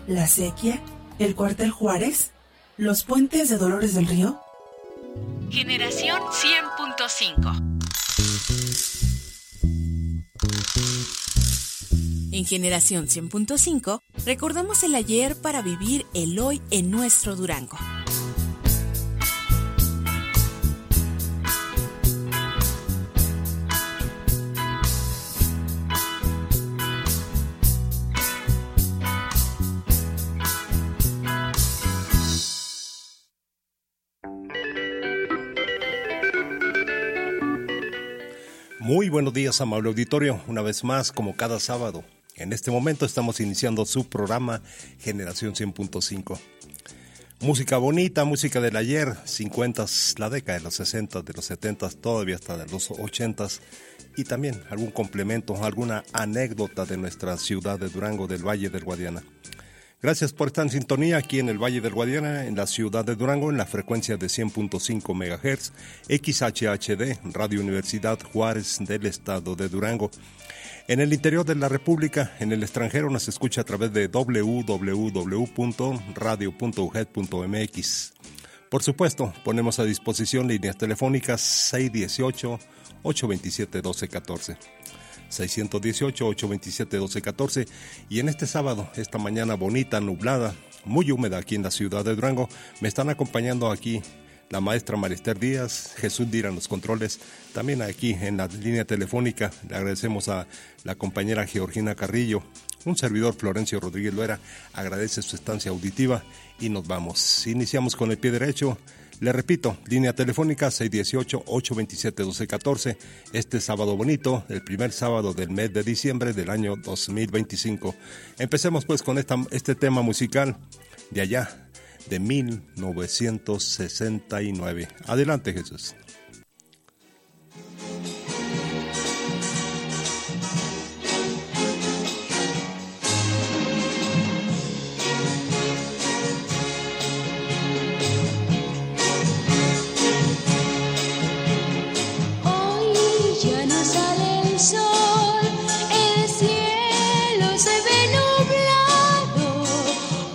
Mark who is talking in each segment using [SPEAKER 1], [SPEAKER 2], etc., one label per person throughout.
[SPEAKER 1] la sequía, el cuartel Juárez, los puentes de Dolores del Río.
[SPEAKER 2] Generación 100.5. En Generación 100.5 recordamos el ayer para vivir el hoy en nuestro Durango.
[SPEAKER 3] Muy buenos días, amable auditorio. Una vez más, como cada sábado, en este momento estamos iniciando su programa Generación 100.5. Música bonita, música del ayer, 50s, la década de los 60, de los 70s, todavía hasta de los 80s, y también algún complemento, alguna anécdota de nuestra ciudad de Durango, del Valle del Guadiana. Gracias por estar en sintonía aquí en el Valle del Guadiana, en la ciudad de Durango, en la frecuencia de 100.5 MHz, XHHD, Radio Universidad Juárez del Estado de Durango. En el interior de la República, en el extranjero, nos escucha a través de www.radio.ujed.mx. Por supuesto, ponemos a disposición líneas telefónicas 618-827-1214. 618-827-1214, y en este sábado, esta mañana bonita, nublada, muy húmeda aquí en la ciudad de Durango, me están acompañando aquí la maestra Marister Díaz, Jesús Dira en los controles, también aquí en la línea telefónica. Le agradecemos a la compañera Georgina Carrillo, un servidor Florencio Rodríguez Loera, agradece su estancia auditiva y nos vamos. Iniciamos con el pie derecho. Le repito, línea telefónica 618-827-1214, este sábado bonito, el primer sábado del mes de diciembre del año 2025. Empecemos pues con este tema musical de allá, de 1969. Adelante, Jesús.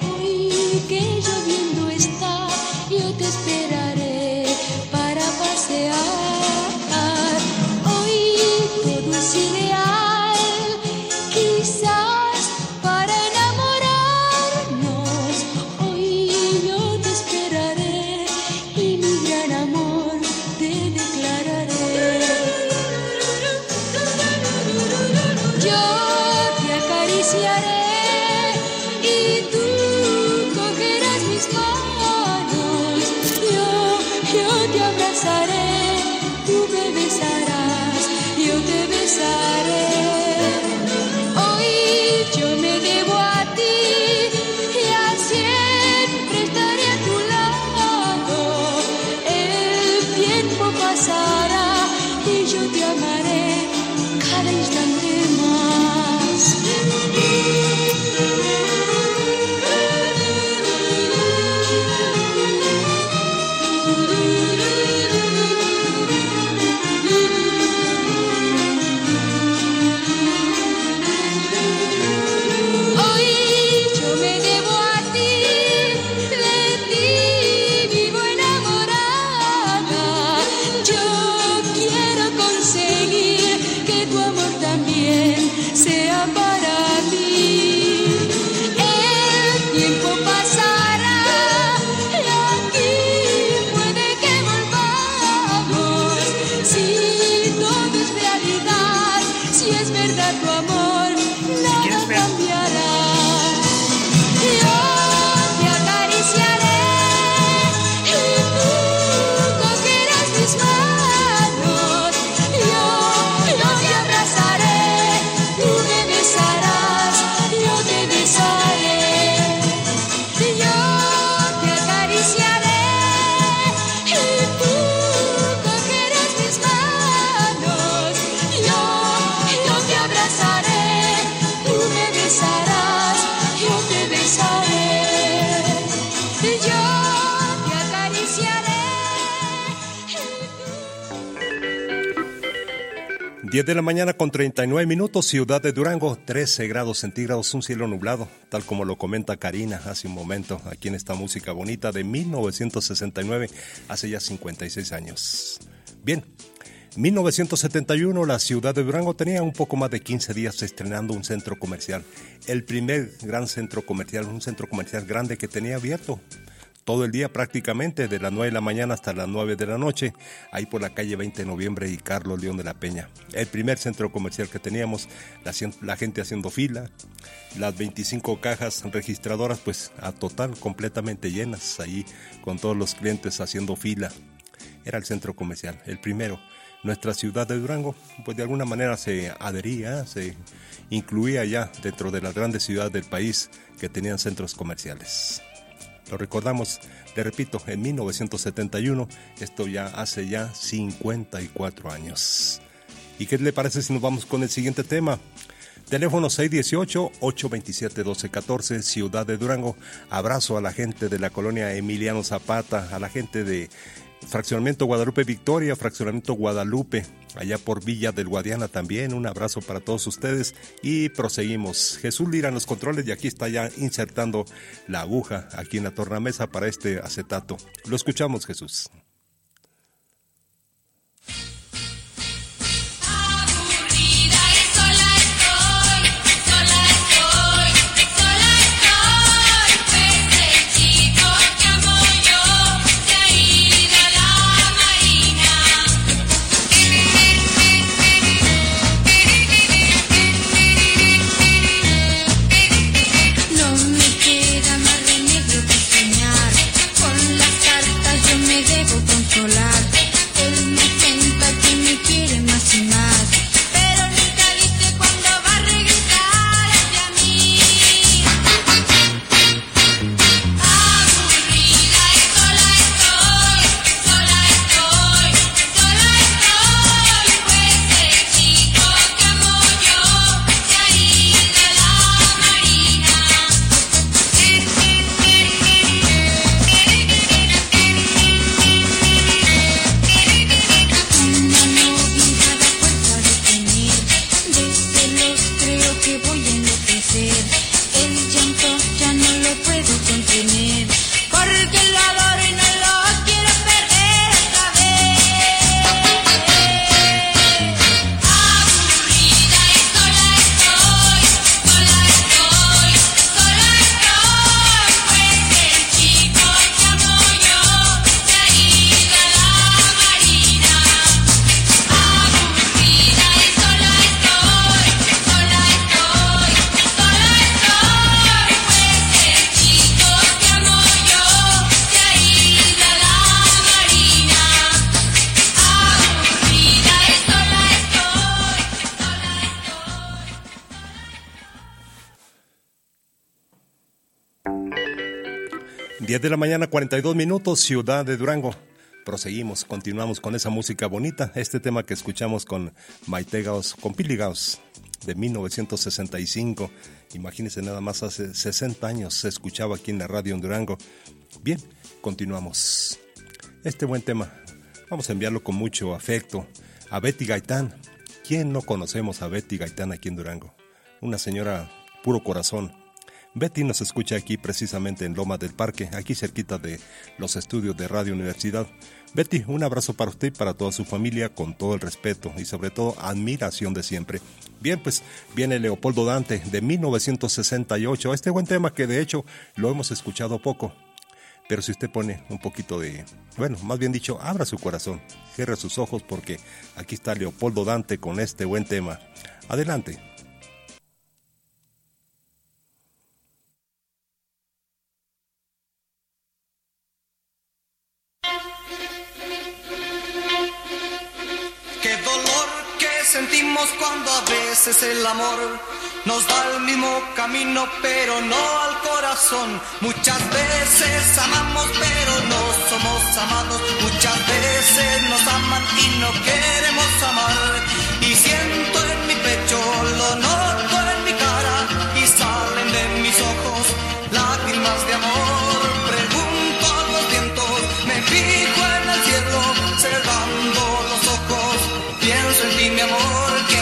[SPEAKER 4] Que lloviendo está, yo te esperaré para pasear.
[SPEAKER 3] 10 de la mañana con 39 minutos, ciudad de Durango, 13 grados centígrados, un cielo nublado, tal como lo comenta Karina hace un momento, aquí en esta música bonita de 1969, hace ya 56 años. Bien, 1971 la ciudad de Durango tenía un poco más de 15 días estrenando un centro comercial, el primer gran centro comercial, un centro comercial grande que tenía abierto todo el día prácticamente, de las 9 de la mañana hasta las 9 de la noche, ahí por la calle 20 de noviembre y Carlos León de la Peña. El primer centro comercial que teníamos, la gente haciendo fila, las 25 cajas registradoras pues a total, completamente llenas, ahí con todos los clientes haciendo fila. Era el centro comercial, el primero. Nuestra ciudad de Durango, pues de alguna manera se adhería, se incluía ya dentro de las grandes ciudades del país que tenían centros comerciales. Lo recordamos, le repito, en 1971, esto ya hace ya 54 años. ¿Y qué le parece si nos vamos con el siguiente tema? Teléfono 618-827-1214, Ciudad de Durango. Abrazo a la gente de la colonia Emiliano Zapata, a la gente de Fraccionamiento Guadalupe Victoria, Fraccionamiento Guadalupe, allá por Villa del Guadiana también. Un abrazo para todos ustedes y proseguimos. Jesús Lira en los controles y aquí está ya insertando la aguja aquí en la tornamesa para este acetato. Lo escuchamos, Jesús. De la mañana, 42 minutos, ciudad de Durango. Proseguimos, continuamos con esa música bonita. Este tema que escuchamos con Maite Gaos, con Pili Gaos, de 1965. Imagínense, nada más hace 60 años se escuchaba aquí en la radio en Durango. Bien, continuamos. Este buen tema, vamos a enviarlo con mucho afecto a Betty Gaitán. ¿Quién no conocemos a Betty Gaitán aquí en Durango? Una señora puro corazón. Betty nos escucha aquí precisamente en Loma del Parque, aquí cerquita de los estudios de Radio Universidad. Betty, un abrazo para usted y para toda su familia, con todo el respeto y sobre todo admiración de siempre. Bien, pues viene Leopoldo Dante de 1968, este buen tema que de hecho lo hemos escuchado poco. Pero si usted pone un poquito de, bueno, más bien dicho, abra su corazón, cierre sus ojos porque aquí está Leopoldo Dante con este buen tema. Adelante.
[SPEAKER 4] Sentimos cuando a veces el amor nos da el mismo camino, pero no al corazón. Muchas veces amamos, pero no somos amados. Muchas veces nos aman y no queremos amar. Y siento en mi pecho, lo noto en mi cara, y salen de mis ojos lágrimas de amor. Pregunto a los vientos, me fijo en el cielo, cerrando los ojos, pienso en ti, mi amor.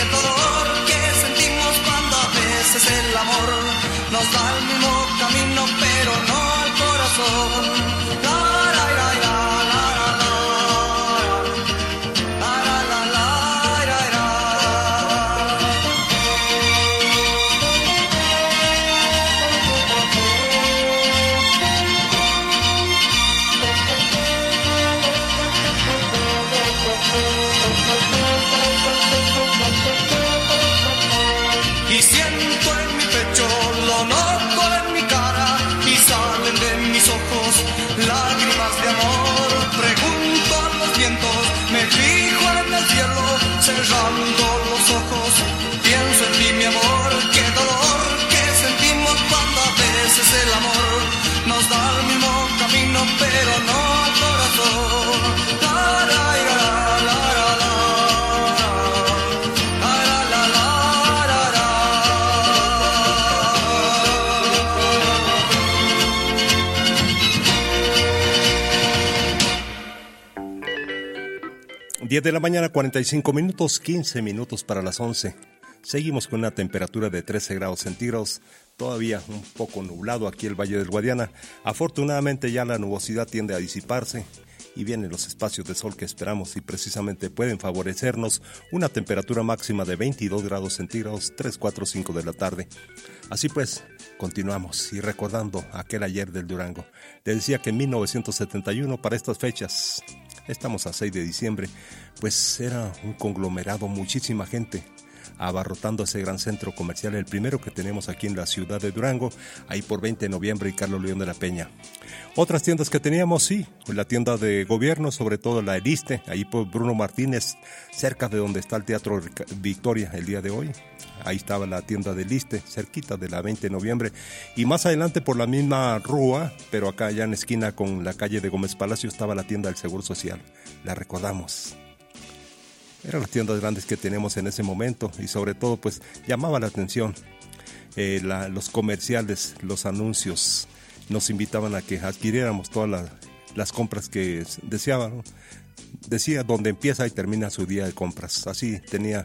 [SPEAKER 3] 10 de la mañana, 45 minutos, 15 minutos para las 11. Seguimos con una temperatura de 13 grados centígrados, todavía un poco nublado aquí el Valle del Guadiana. Afortunadamente ya la nubosidad tiende a disiparse y vienen los espacios de sol que esperamos y precisamente pueden favorecernos una temperatura máxima de 22 grados centígrados, 3, 4, 5 de la tarde. Así pues, continuamos y recordando aquel ayer del Durango. Les decía que en 1971, para estas fechas, estamos a 6 de diciembre, pues era un conglomerado, muchísima gente abarrotando ese gran centro comercial, el primero que tenemos aquí en la ciudad de Durango, ahí por 20 de noviembre y Carlos León de la Peña. Otras tiendas que teníamos, sí, la tienda de gobierno, sobre todo la El Iste, ahí por Bruno Martínez, cerca de donde está el Teatro Victoria el día de hoy. Ahí estaba la tienda del Iste, cerquita de la 20 de noviembre. Y más adelante por la misma rúa, pero acá ya en esquina con la calle de Gómez Palacio, estaba la tienda del Seguro Social. La recordamos. Eran las tiendas grandes que tenemos en ese momento y sobre todo pues llamaba la atención los comerciales, los anuncios. Nos invitaban a que adquiriéramos todas las compras que deseaban, ¿no? Decía donde empieza y termina su día de compras. Así tenía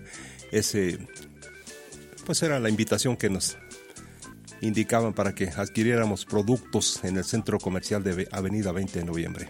[SPEAKER 3] pues era la invitación que nos indicaban para que adquiriéramos productos en el centro comercial de Avenida 20 de noviembre.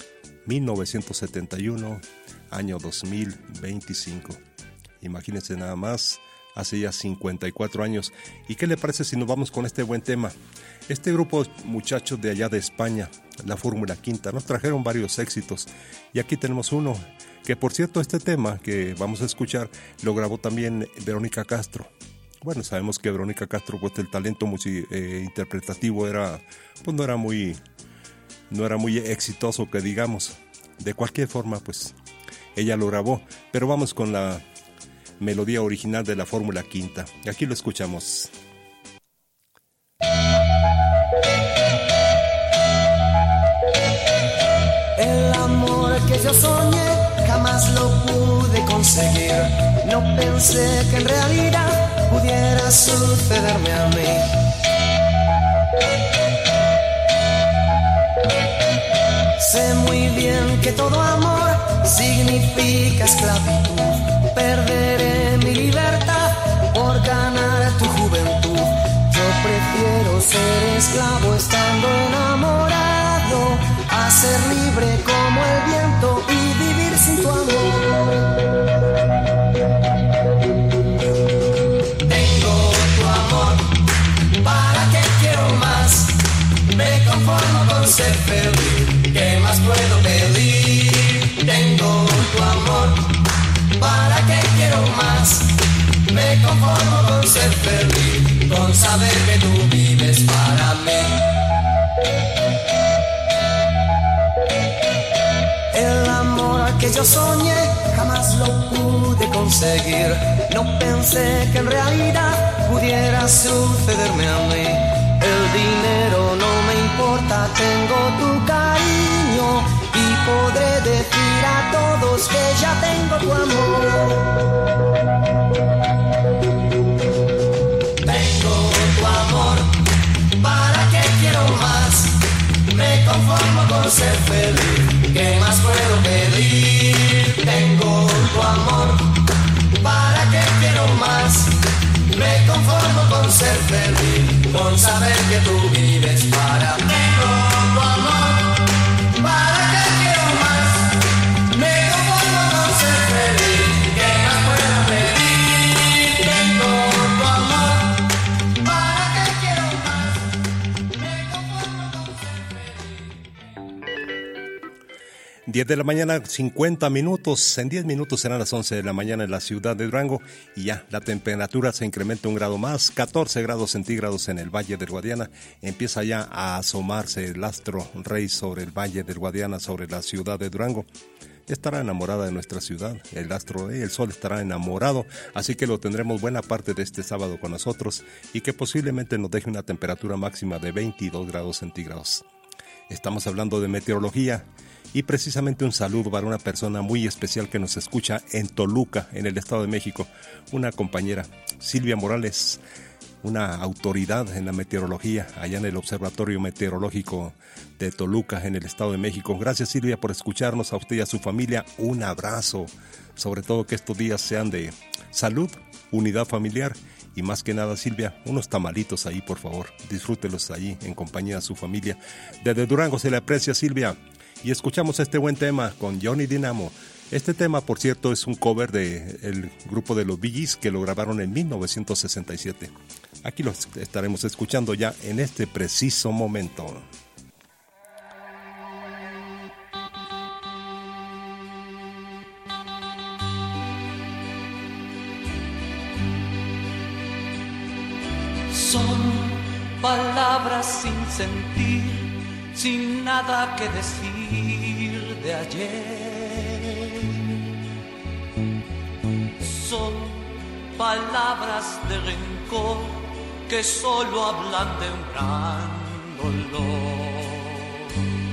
[SPEAKER 3] 1971, año 2025. Imagínense nada más, hace ya 54 años. ¿Y qué le parece si nos vamos con este buen tema? Este grupo de muchachos de allá de España, la Fórmula Quinta, nos trajeron varios éxitos. Y aquí tenemos uno, que por cierto este tema que vamos a escuchar lo grabó también Verónica Castro. Bueno, sabemos que Verónica Castro, pues el talento interpretativo no era muy exitoso, que digamos. De cualquier forma, pues ella lo grabó, pero vamos con la melodía original de la Fórmula Quinta. Y aquí lo escuchamos.
[SPEAKER 4] El amor que yo soñé jamás lo pude conseguir. No pensé que en realidad pudiera sucederme a mí. Sé muy bien que todo amor significa esclavitud. Perderé mi libertad por ganar tu juventud. Yo prefiero ser esclavo estando enamorado a ser libre como el viento y vivir sin tu amor. Tengo tu amor, ¿para qué quiero más? Me conformo con ser feliz. ¿Qué más puedo pedir? Tengo tu amor, ¿para qué quiero más? Me conformo con ser feliz, con saber que tú vives para mí. El amor que yo soñé jamás lo pude conseguir. No pensé que en realidad pudiera sucederme a mí. El dinero no me importa, tengo tu cariño y podré decir a todos que ya tengo tu amor. Tengo tu amor, ¿para qué quiero más? Me conformo con ser feliz, ¿qué más puedo pedir? Tengo tu amor, ¿para qué quiero más? Me conformo con ser feliz, con saber que tú vives para mí. Tengo tu amor, ¿para qué quiero más? Me conformo con ser feliz, ¿qué más puedo pedir? Tengo tu amor, ¿para qué quiero más? Me conformo con ser feliz.
[SPEAKER 3] 10 de la mañana, 50 minutos. En 10 minutos serán las 11 de la mañana en la ciudad de Durango y ya la temperatura se incrementa un grado más, 14 grados centígrados en el Valle del Guadiana. Empieza ya a asomarse el astro rey sobre el Valle del Guadiana, sobre la ciudad de Durango. Estará enamorada de nuestra ciudad, el astro rey, el sol estará enamorado, así que lo tendremos buena parte de este sábado con nosotros y que posiblemente nos deje una temperatura máxima de 22 grados centígrados. Estamos hablando de meteorología. Y precisamente un saludo para una persona muy especial que nos escucha en Toluca, en el Estado de México, una compañera, Silvia Morales. una autoridad en la meteorología, allá en el Observatorio Meteorológico de Toluca, en el Estado de México. Gracias, Silvia, por escucharnos, a usted y a su familia. Un abrazo, sobre todo que estos días sean de salud, unidad familiar y más que nada, Silvia, unos tamalitos ahí, por favor. Disfrútelos ahí en compañía de su familia. Desde Durango se le aprecia, Silvia. Y escuchamos este buen tema con Johnny Dynamo. Este tema, por cierto, es un cover del grupo de los Bee Gees que lo grabaron en 1967. Aquí lo estaremos escuchando ya en este preciso momento.
[SPEAKER 4] Son palabras sin sentir, sin nada que decir de ayer. Son palabras de rencor que solo hablan de un gran dolor.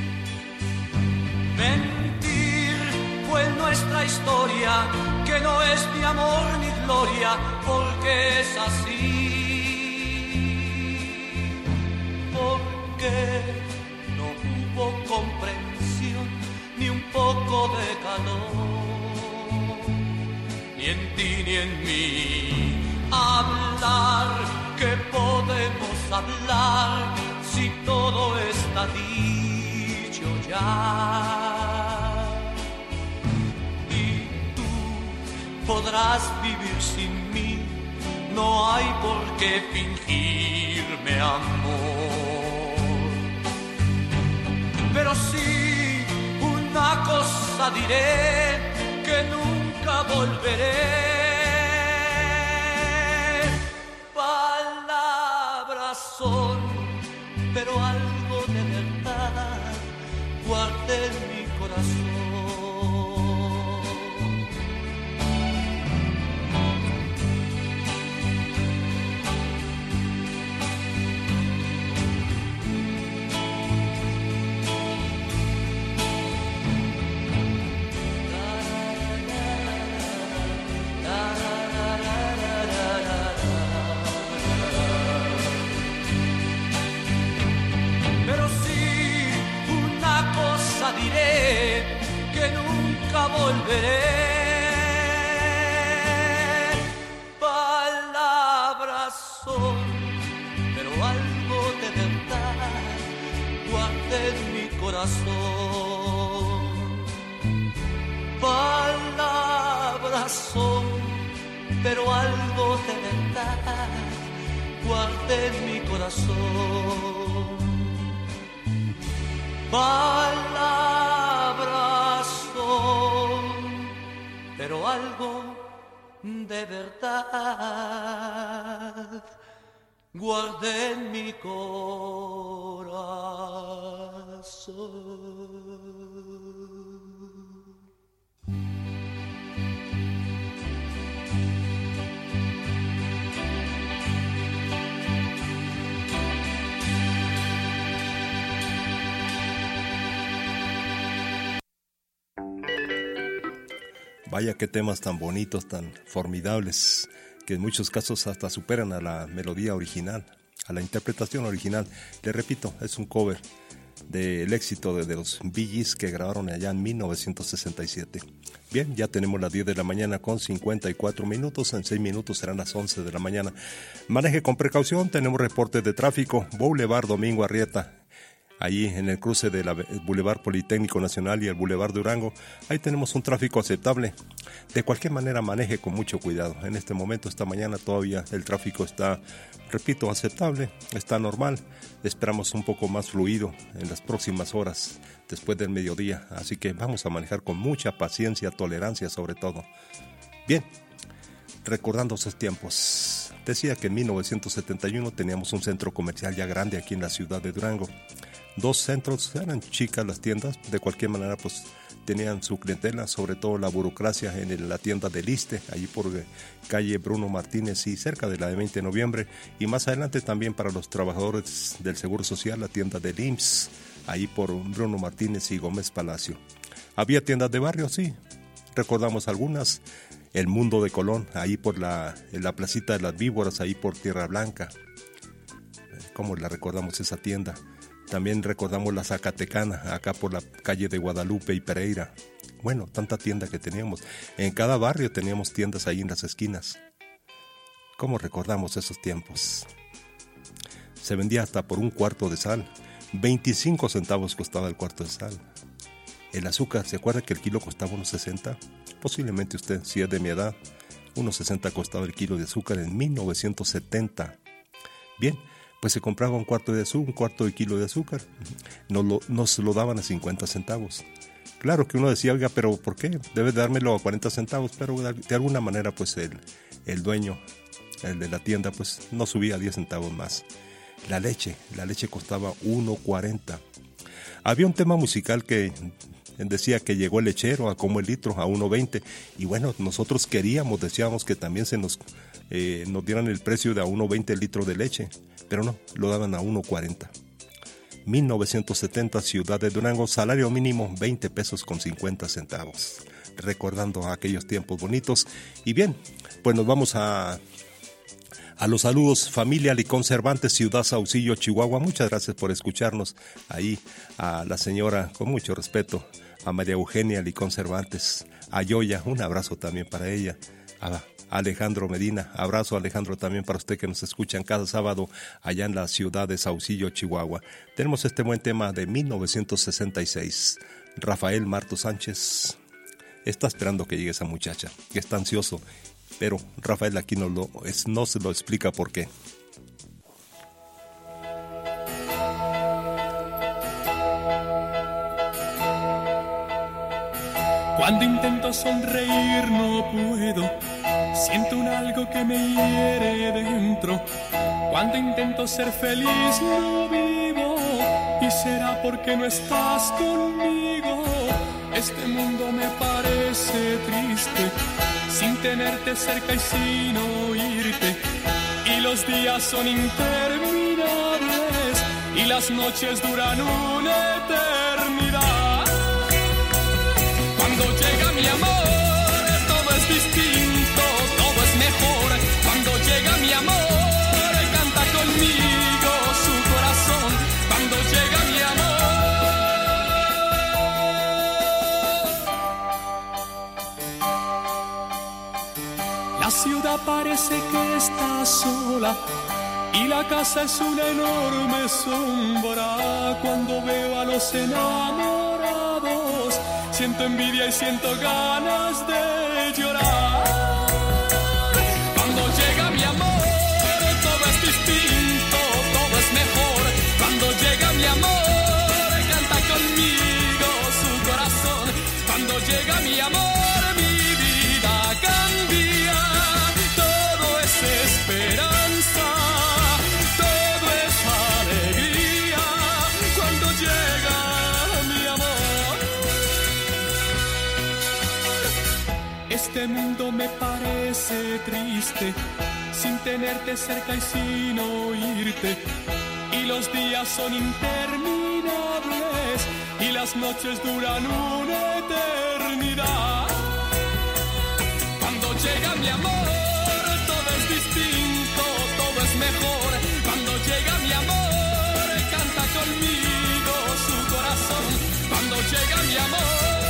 [SPEAKER 4] Mentir fue nuestra historia, que no es ni amor ni gloria, porque es así. Porque no hubo comprensión, ni un poco de calor, ni en ti ni en mí. Hablar, ¿qué podemos hablar si todo está dicho ya? Y tú podrás vivir sin mí, no hay por qué fingirme amor. Pero sí, una cosa diré, que nunca volveré. Palabras son, pero algo de verdad guardé en mi corazón. Diré que nunca volveré. Palabras son, pero algo de verdad guardé en mi corazón. Palabras son, pero algo de verdad guardé en mi corazón. Palabras son, pero algo de verdad guardé en mi corazón.
[SPEAKER 3] Vaya qué temas tan bonitos, tan formidables, que en muchos casos hasta superan a la melodía original, a la interpretación original. Le repito, es un cover del éxito de los Bee Gees que grabaron allá en 1967. Bien, ya tenemos las 10 de la mañana con 54 minutos, en 6 minutos serán las 11 de la mañana. Maneje con precaución, tenemos reportes de tráfico. Boulevard Domingo Arrieta, ahí en el cruce del Boulevard Politécnico Nacional y el Boulevard Durango, ahí tenemos un tráfico aceptable. De cualquier manera, maneje con mucho cuidado. En este momento, esta mañana, todavía el tráfico está, repito, aceptable, está normal. Esperamos un poco más fluido en las próximas horas, después del mediodía. Así que vamos a manejar con mucha paciencia, tolerancia sobre todo. Bien, recordando esos tiempos. Decía que en 1971 teníamos un centro comercial ya grande aquí en la ciudad de Durango. 2 centros, eran chicas las tiendas, de cualquier manera pues tenían su clientela, sobre todo la burocracia en la tienda del Iste, allí por calle Bruno Martínez y cerca de la de 20 de noviembre, y más adelante también para los trabajadores del Seguro Social, la tienda del IMSS, ahí por Bruno Martínez y Gómez Palacio. Había tiendas de barrio, sí, recordamos algunas, el Mundo de Colón, ahí en la placita de las Víboras, ahí por Tierra Blanca. ¿Cómo la recordamos esa tienda? También recordamos la Zacatecana, acá por la calle de Guadalupe y Pereira. Bueno, tanta tienda que teníamos. En cada barrio teníamos tiendas ahí en las esquinas. ¿Cómo recordamos esos tiempos? Se vendía hasta por un cuarto de sal. 25 centavos costaba el cuarto de sal. El azúcar, ¿se acuerda que el kilo costaba unos 60? Posiblemente usted, si es de mi edad, unos 60 costaba el kilo de azúcar en 1970. Bien, pues se compraba un cuarto de kilo de azúcar. Nos lo daban a 50 centavos. Claro que uno decía, oiga, pero ¿por qué? Debe dármelo a 40 centavos, pero de alguna manera pues el dueño, el de la tienda, pues no subía 10 centavos más. La leche costaba 1.40. Había un tema musical que decía que llegó el lechero a como el litro, a 1.20. Y bueno, nosotros decíamos que también nos dieran el precio de a 1.20 el litro de leche. Pero no, lo daban a 1.40. 1970, Ciudad de Durango, salario mínimo 20 pesos con 50 centavos. Recordando aquellos tiempos bonitos. Y bien, pues nos vamos a los saludos, familia Licón Cervantes, Ciudad Saucillo, Chihuahua. Muchas gracias por escucharnos. Ahí a la señora, con mucho respeto, a María Eugenia Licón Cervantes, a Yoya, un abrazo también para ella, a Alejandro Medina, abrazo Alejandro también para usted que nos escuchan cada sábado allá en la ciudad de Saucillo, Chihuahua. Tenemos este buen tema de 1966, Rafael Marto Sánchez. Está esperando que llegue esa muchacha, que está ansioso. Pero Rafael aquí no se lo explica por qué.
[SPEAKER 5] Cuando intento sonreír no puedo, siento un algo que me hiere dentro. Cuando intento ser feliz no vivo, y será porque no estás conmigo. Este mundo me parece triste, sin tenerte cerca y sin oírte. Y los días son interminables, y las noches duran una eternidad. Cuando llega mi amor, todo es distinto, todo es mejor. Cuando llega mi amor, canta conmigo su corazón. Cuando llega mi amor. La ciudad parece que está sola y la casa es una enorme sombra. Cuando veo a los enamorados, siento envidia y siento ganas de llorar. Cuando llega mi amor, todo es distinto, todo es mejor. Cuando llega mi amor, canta conmigo su corazón. Cuando llega mi amor, mi vida cambia. Todo es esperanza, todo es alegría. Cuando llega mi amor. Este mundo me parece triste, sin tenerte cerca y sin oírte. Y los días son interminables, y las noches duran una eternidad. Cuando llega mi amor, todo es distinto, todo es mejor. Cuando llega mi amor, canta conmigo su corazón. Cuando llega mi amor.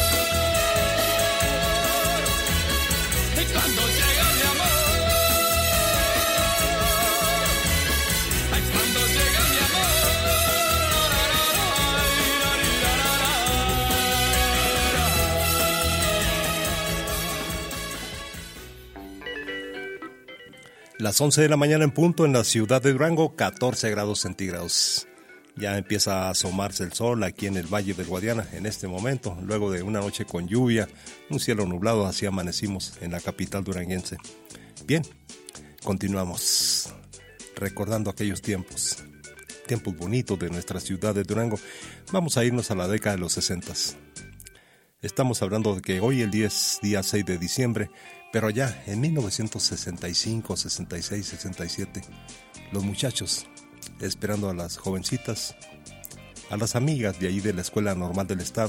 [SPEAKER 5] Cuando llega mi amor, ay, cuando llega mi
[SPEAKER 3] amor. Las 11 de la mañana en punto en la ciudad de Durango, 14 grados centígrados. Ya empieza a asomarse el sol aquí en el Valle del Guadiana en este momento, luego de una noche con lluvia, un cielo nublado, así amanecimos en la capital duranguense. Bien, continuamos recordando aquellos tiempos bonitos de nuestra ciudad de Durango. Vamos a irnos a la década de los 60. Estamos hablando de que hoy el día es día 6 de diciembre, pero allá en 1965, 66, 67, los muchachos esperando a las jovencitas, a las amigas de ahí de la Escuela Normal del Estado,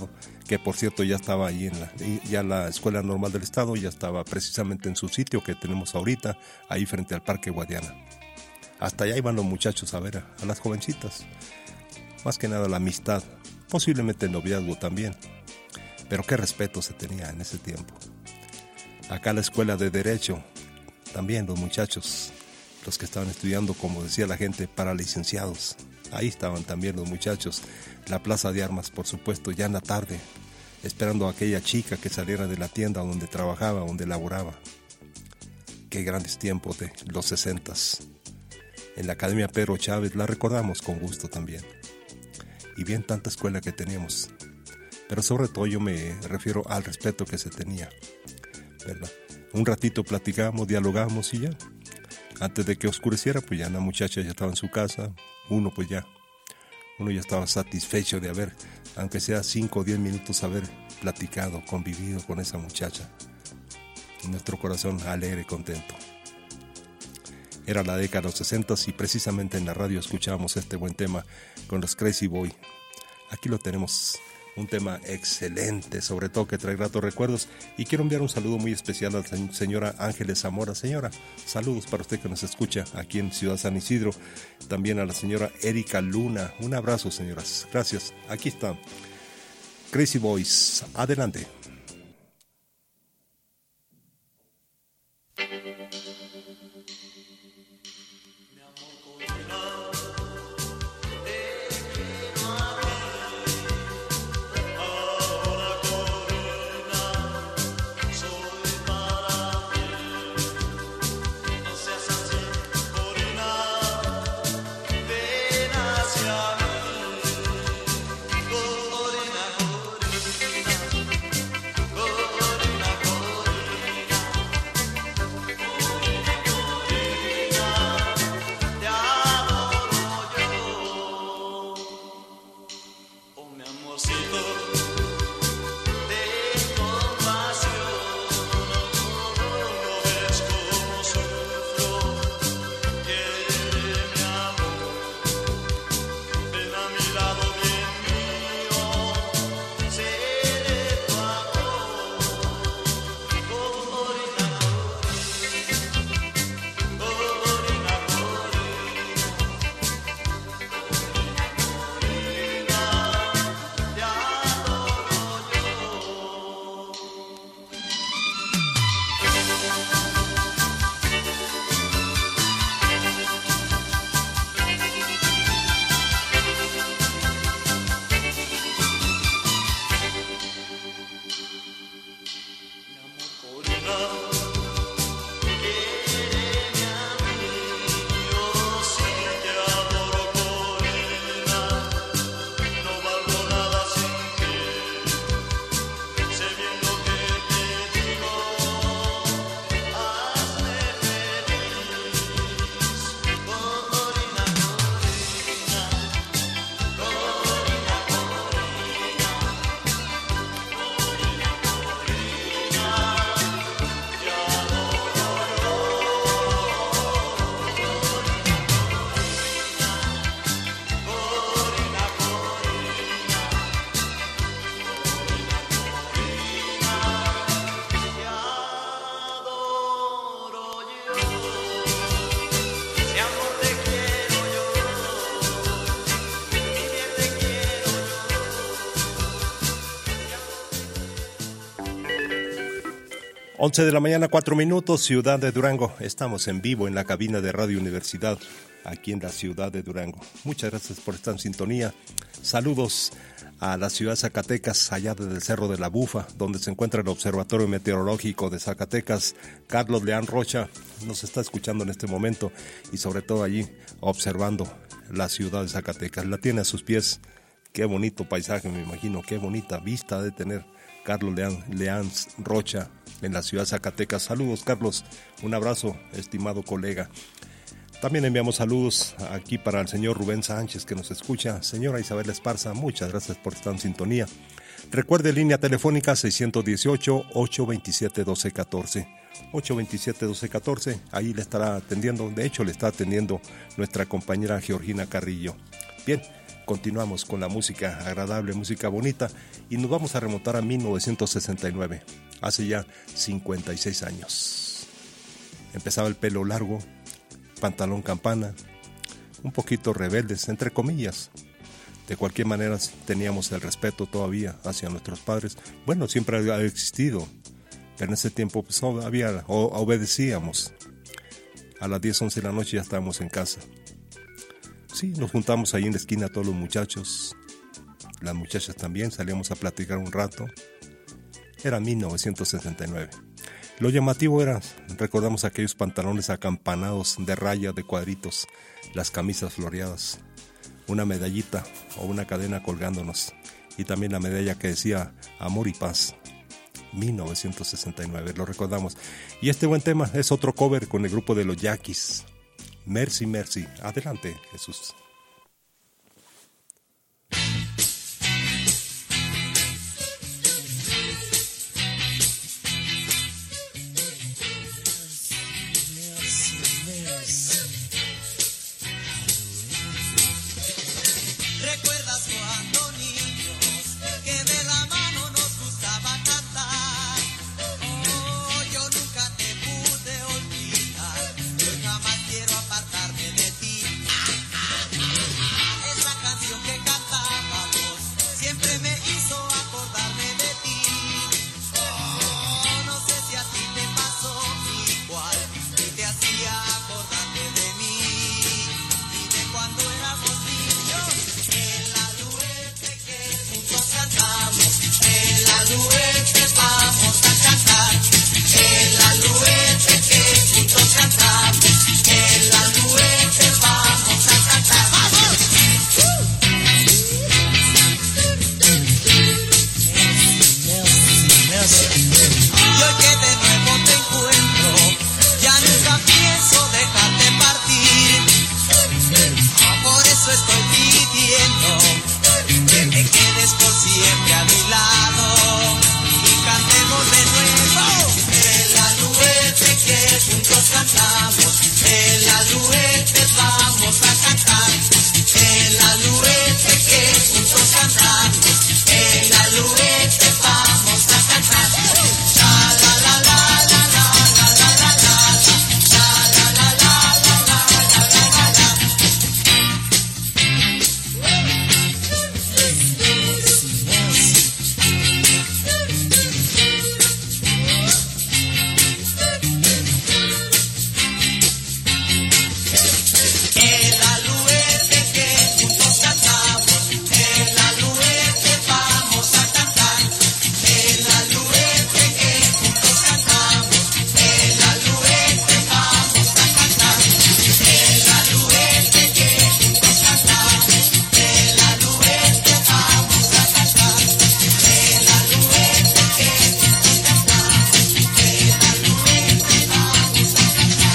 [SPEAKER 3] que por cierto ya estaba ahí ya la Escuela Normal del Estado ya estaba precisamente en su sitio que tenemos ahorita, ahí frente al Parque Guadiana. Hasta allá iban los muchachos a ver a las jovencitas, más que nada la amistad, posiblemente el noviazgo también, pero qué respeto se tenía en ese tiempo. Acá la Escuela de Derecho, también los muchachos, los que estaban estudiando, como decía la gente, para licenciados, ahí estaban también los muchachos. La Plaza de Armas, por supuesto, ya en la tarde, esperando a aquella chica que saliera de la tienda donde trabajaba, donde laboraba. Qué grandes tiempos de los 60s. En la Academia Pedro Chávez la recordamos con gusto también. Y bien tanta escuela que teníamos. Pero sobre todo yo me refiero al respeto que se tenía, ¿verdad? Un ratito platicábamos, dialogábamos y ya. Antes de que oscureciera, pues ya la muchacha ya estaba en su casa. Uno ya estaba satisfecho de haber, aunque sea 5 o 10 minutos, haber platicado, convivido con esa muchacha. Nuestro corazón alegre y contento. Era la década de los 60 y precisamente en la radio escuchábamos este buen tema con los Crazy Boy. Aquí lo tenemos, un tema excelente, sobre todo que trae gratos recuerdos. Y quiero enviar un saludo muy especial a la señora Ángeles Zamora. Señora, saludos para usted que nos escucha aquí en Ciudad San Isidro. También a la señora Erika Luna. Un abrazo, señoras. Gracias. Aquí está Crazy Boys. Adelante. Once de la mañana, 4 minutos, Ciudad de Durango. Estamos en vivo en la cabina de Radio Universidad, aquí en la ciudad de Durango. Muchas gracias por estar en sintonía. Saludos a la ciudad de Zacatecas, allá desde el Cerro de la Bufa, donde se encuentra el Observatorio Meteorológico de Zacatecas. Carlos Leán Rocha nos está escuchando en este momento y sobre todo allí observando la ciudad de Zacatecas. La tiene a sus pies. Qué bonito paisaje, me imagino, qué bonita vista de tener Carlos Leán Rocha en la ciudad de Zacatecas. Saludos, Carlos, un abrazo, estimado colega. También enviamos saludos aquí para el señor Rubén Sánchez que nos escucha. Señora Isabel Esparza, muchas gracias por estar en sintonía. Recuerde, línea telefónica 618-827-1214. 827-1214, ahí le estará atendiendo, de hecho le está atendiendo nuestra compañera Georgina Carrillo. Bien, continuamos con la música agradable, música bonita, y nos vamos a remontar a 1969, hace ya 56 años. Empezaba el pelo largo, pantalón campana, un poquito rebeldes, entre comillas. De cualquier manera teníamos el respeto todavía hacia nuestros padres. Bueno, siempre ha existido, pero en ese tiempo pues, obedecíamos. A las 10, 11 de la noche ya estábamos en casa. Sí, nos juntamos ahí en la esquina todos los muchachos, las muchachas también, salíamos a platicar un rato. Era 1969. Lo llamativo era, recordamos aquellos pantalones acampanados de raya, de cuadritos, las camisas floreadas, una medallita o una cadena colgándonos, y también la medalla que decía Amor y Paz. 1969, lo recordamos. Y este buen tema es otro cover con el grupo de los Yaquis. Mercy, Mercy. Adelante, Jesús.
[SPEAKER 4] ¿Recuerdas cuando niños que de la mano nos gustaba cantar? Oh, yo nunca te pude olvidar, yo jamás quiero apartarme de ti. Esa canción que cantábamos siempre me hizo acordarme de ti. Oh, no sé si a ti te pasó igual y te hacía acordarte de mí y de cuando éramos niños. El aluete que juntos cantamos, el aluete vamos a cantar. El aluete que juntos cantamos, el aluete vamos a cantar. ¡Vamos! Y hoy que de nuevo te encuentro, ya nunca pienso dejarte partir. Por eso estoy pidiendo que te quedes por siempre a mi lado y cantemos de nuevo. El aluete que juntos cantamos, el aluete vamos a cantar. El aluete que juntos cantamos, el aluete vamos a cantar. La la la la la la la la la la la la la la la la. El aluete que juntos cantamos, el aluete vamos a cantar. El aluete que juntos cantamos, el aluete vamos a cantar. El aluete que juntos cantamos, el aluete vamos a cantar. El aluete que juntos cantamos, el aluete vamos a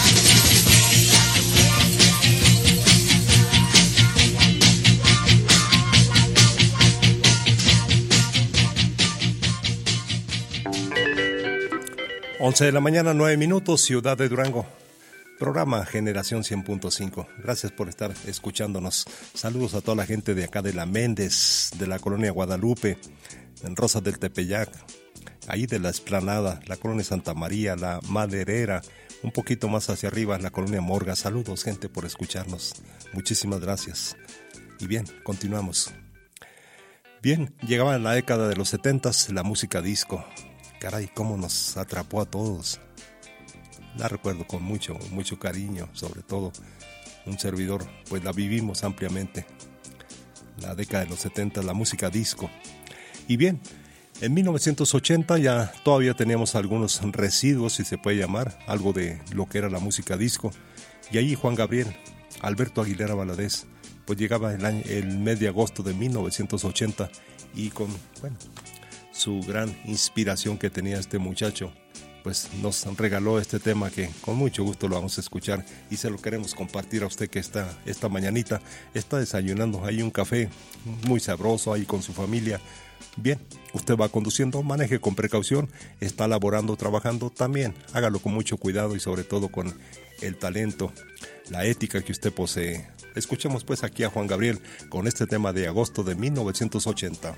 [SPEAKER 3] Once de la mañana, 9 minutos, Ciudad de Durango. Programa Generación 100.5. Gracias por estar escuchándonos. Saludos a toda la gente de acá de la Méndez, de la colonia Guadalupe, en Rosas del Tepeyac, ahí de la Explanada, la colonia Santa María, la Maderera, un poquito más hacia arriba, la colonia Morga. Saludos, gente, por escucharnos. Muchísimas gracias. Y bien, continuamos. Bien, llegaba la década de los 70s, la música disco. Caray, cómo nos atrapó a todos. La recuerdo con mucho cariño, sobre todo un servidor, pues la vivimos ampliamente. La década de los 70, la música disco. Y bien, en 1980 ya todavía teníamos algunos residuos, si se puede llamar, algo de lo que era la música disco. Y ahí Juan Gabriel, Alberto Aguilera Valadez, pues llegaba el mes de agosto de 1980 y con, bueno, su gran inspiración que tenía este muchacho, pues nos regaló este tema que con mucho gusto lo vamos a escuchar y se lo queremos compartir a usted que esta mañanita está desayunando ahí un café muy sabroso ahí con su familia. Bien, usted va conduciendo, maneje con precaución, está laborando, trabajando, también hágalo con mucho cuidado y sobre todo con el talento, la ética que usted posee. Escuchemos pues aquí a Juan Gabriel con este tema de agosto de 1980.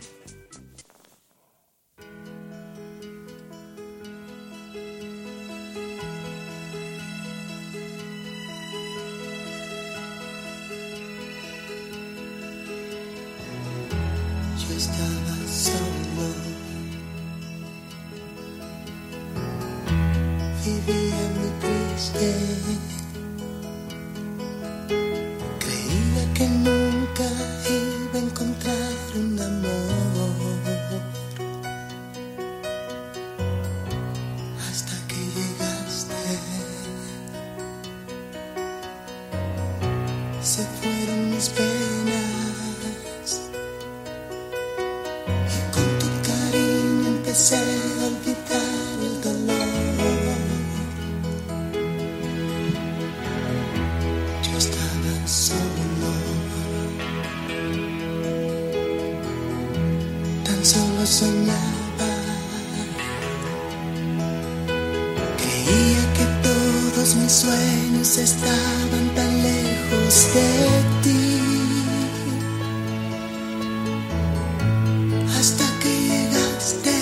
[SPEAKER 6] Yo estaba solo, vivía muy triste, creía que nunca iba a encontrar un amor, hasta que llegaste, se fueron mis penas. Empecé a olvidar el dolor. Yo estaba solo, tan solo soñaba. Creía que todos mis sueños estaban tan lejos de ti. Hasta que llegaste,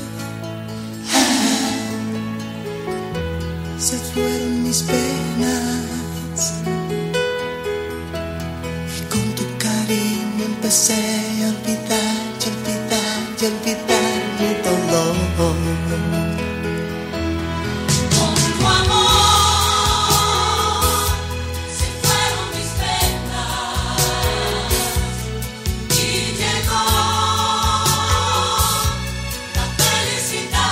[SPEAKER 6] se fueron mis penas y con tu cariño empecé a olvidar y olvidar y olvidar mi dolor. Con tu amor se fueron mis penas y llegó la felicidad.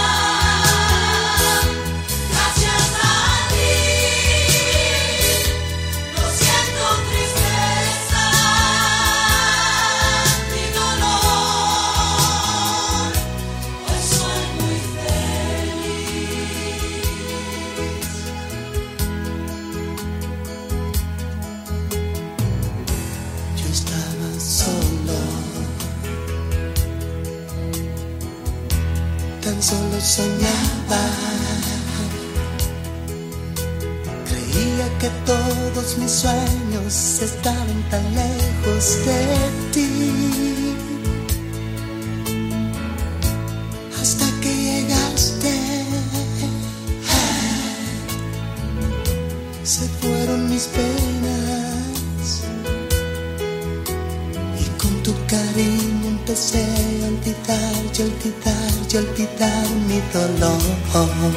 [SPEAKER 6] Solo soñaba, creía que todos mis sueños estaban tan lejos de ti, hasta que llegaste, se fueron mis penas y con tu cariño empecé a olvidar y olvidar y olvidar mi dolor.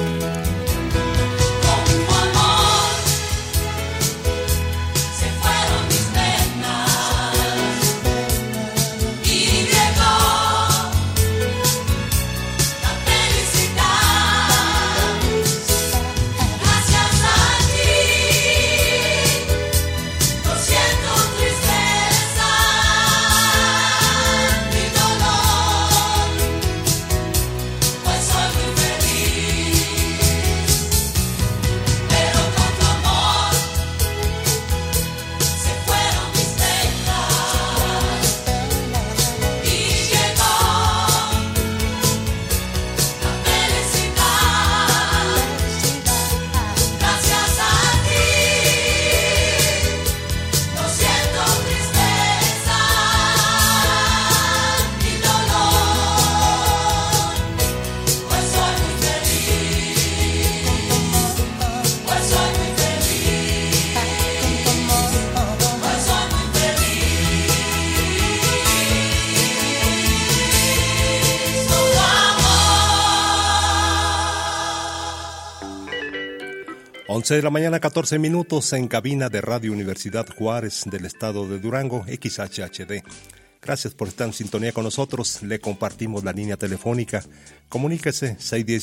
[SPEAKER 3] De la mañana, 14 minutos, en cabina de Radio Universidad Juárez del estado de Durango, XHHD. Gracias por estar en sintonía con nosotros. Le compartimos la línea telefónica. Comuníquese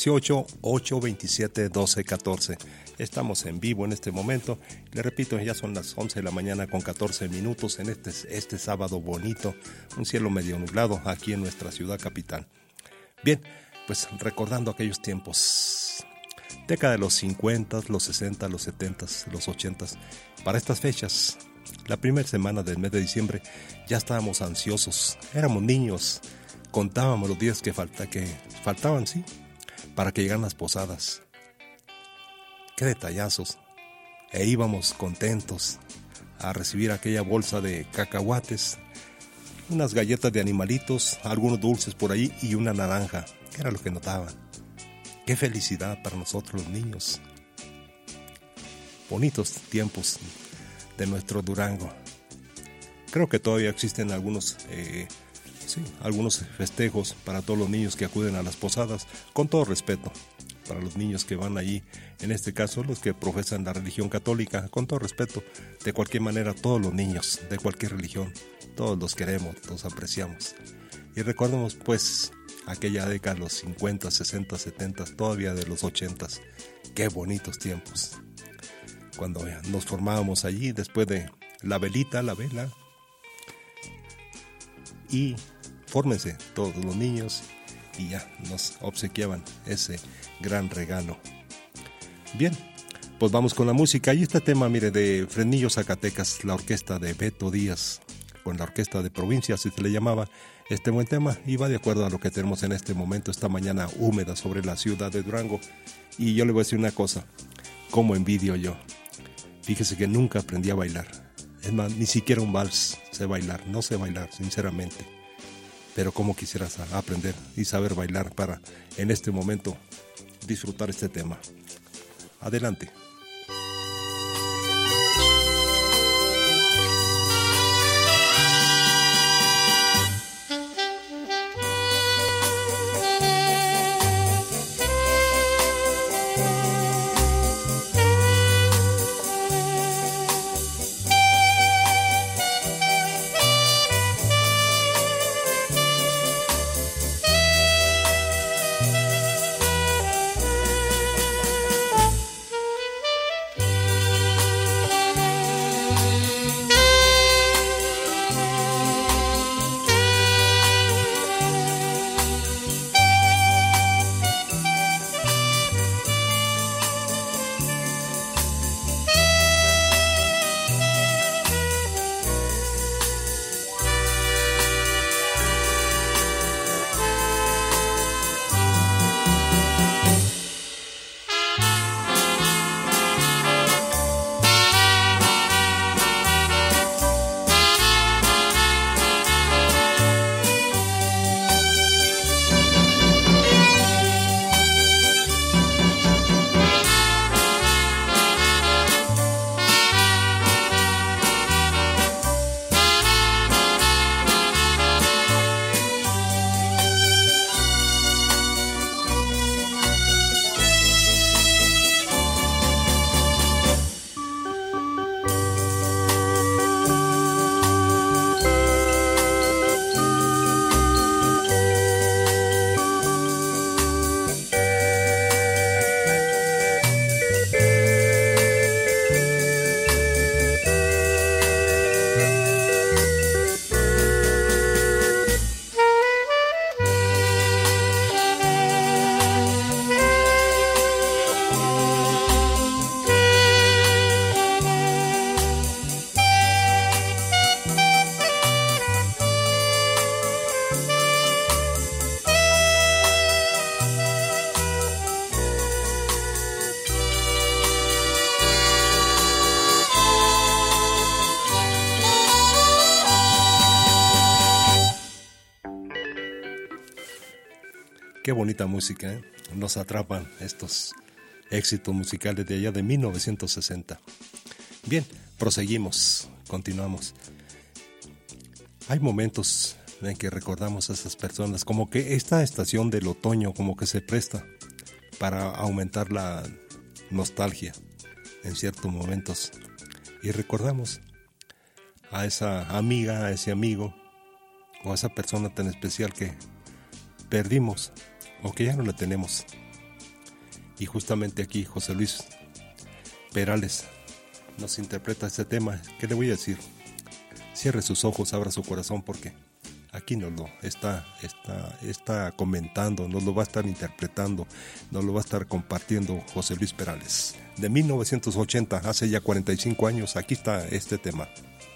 [SPEAKER 3] 618-827-1214. Estamos en vivo en este momento. Le repito, ya son las 11 de la mañana con 14 minutos en este sábado bonito. Un cielo medio nublado aquí en nuestra ciudad capital. Bien, pues recordando aquellos tiempos, década de los 50, los 60, los 70, los 80. Para estas fechas, la primera semana del mes de diciembre, ya estábamos ansiosos, éramos niños, contábamos los días que faltaban, sí, para que llegaran las posadas. Qué detallazos. E íbamos contentos a recibir aquella bolsa de cacahuates, unas galletas de animalitos, algunos dulces por ahí y una naranja. Era lo que notaban. Qué felicidad para nosotros los niños. Bonitos tiempos de nuestro Durango. Creo que todavía existen algunos festejos para todos los niños que acuden a las posadas, con todo respeto. Para los niños que van allí, en este caso los que profesan la religión católica, con todo respeto, de cualquier manera todos los niños de cualquier religión, todos los queremos, los apreciamos. Y recordemos pues aquella década, los 50, 60, 70, todavía de los 80, qué bonitos tiempos. Cuando nos formábamos allí después de la vela, y fórmense todos los niños y ya nos obsequiaban ese gran regalo. Bien, pues vamos con la música. Y este tema, mire, de Fresnillo, Zacatecas, la orquesta de Beto Díaz, con la orquesta de provincia, así se le llamaba, este buen tema, y va de acuerdo a lo que tenemos en este momento, esta mañana húmeda sobre la ciudad de Durango. Y yo le voy a decir una cosa, cómo envidio yo. Fíjese que nunca aprendí a bailar. Es más, ni siquiera un vals sé bailar, no sé bailar, sinceramente. Pero cómo quisieras aprender y saber bailar para, en este momento, disfrutar este tema. Adelante. Qué bonita música, ¿eh? Nos atrapan estos éxitos musicales de allá de 1960. Bien, proseguimos, continuamos. Hay momentos en que recordamos a esas personas, como que esta estación del otoño como que se presta para aumentar la nostalgia en ciertos momentos. Y recordamos a esa amiga, a ese amigo o a esa persona tan especial que perdimos o que ya no la tenemos. Y justamente aquí José Luis Perales nos interpreta este tema. ¿Qué le voy a decir? Cierre sus ojos, abra su corazón, porque aquí nos lo está comentando, nos lo va a estar interpretando, nos lo va a estar compartiendo José Luis Perales. De 1980, hace ya 45 años, aquí está este tema.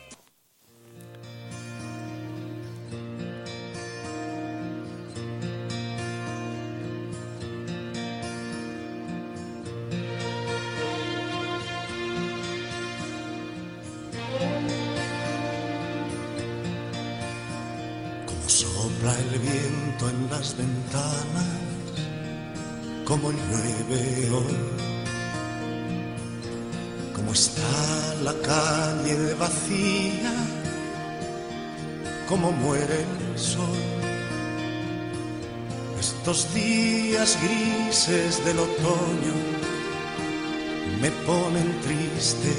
[SPEAKER 6] Sopla el viento en las ventanas, como llueve hoy, como está la calle vacía, como muere el sol. Estos días grises del otoño me ponen triste.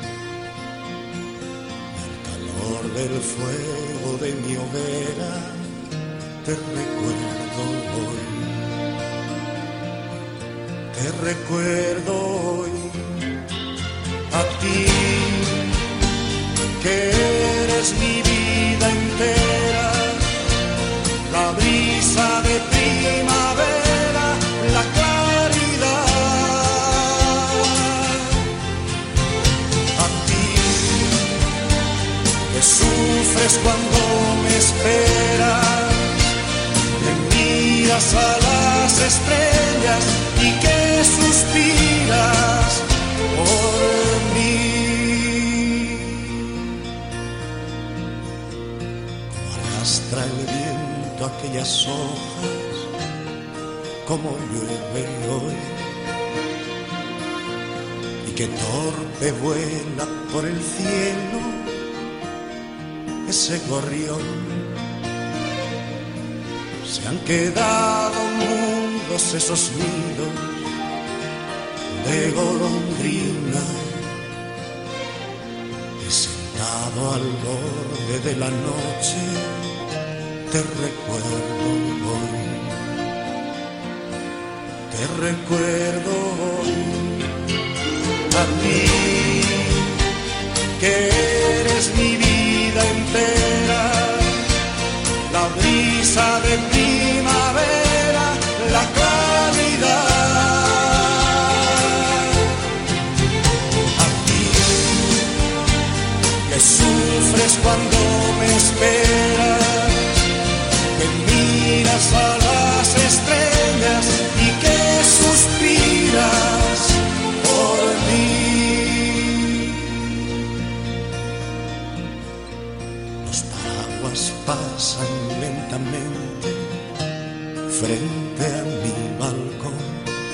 [SPEAKER 6] Del fuego de mi hoguera te recuerdo hoy, te recuerdo hoy, a ti que eres mi vida entera, la brisa de primavera, la claridad. Sufres cuando me esperas, me miras a las estrellas y que suspiras por mí. Como arrastra el viento aquellas hojas, como llueve hoy, y que torpe vuela por el cielo ese gorrión. Se han quedado mudos esos nidos de golondrina, y sentado al borde de la noche te recuerdo hoy, te recuerdo hoy, a ti que eres mi vida entera, la brisa de primavera, la claridad. A ti que sufres cuando me esperas, que miras a las estrellas y que suspiras por mí. Pasan lentamente frente a mi balcón.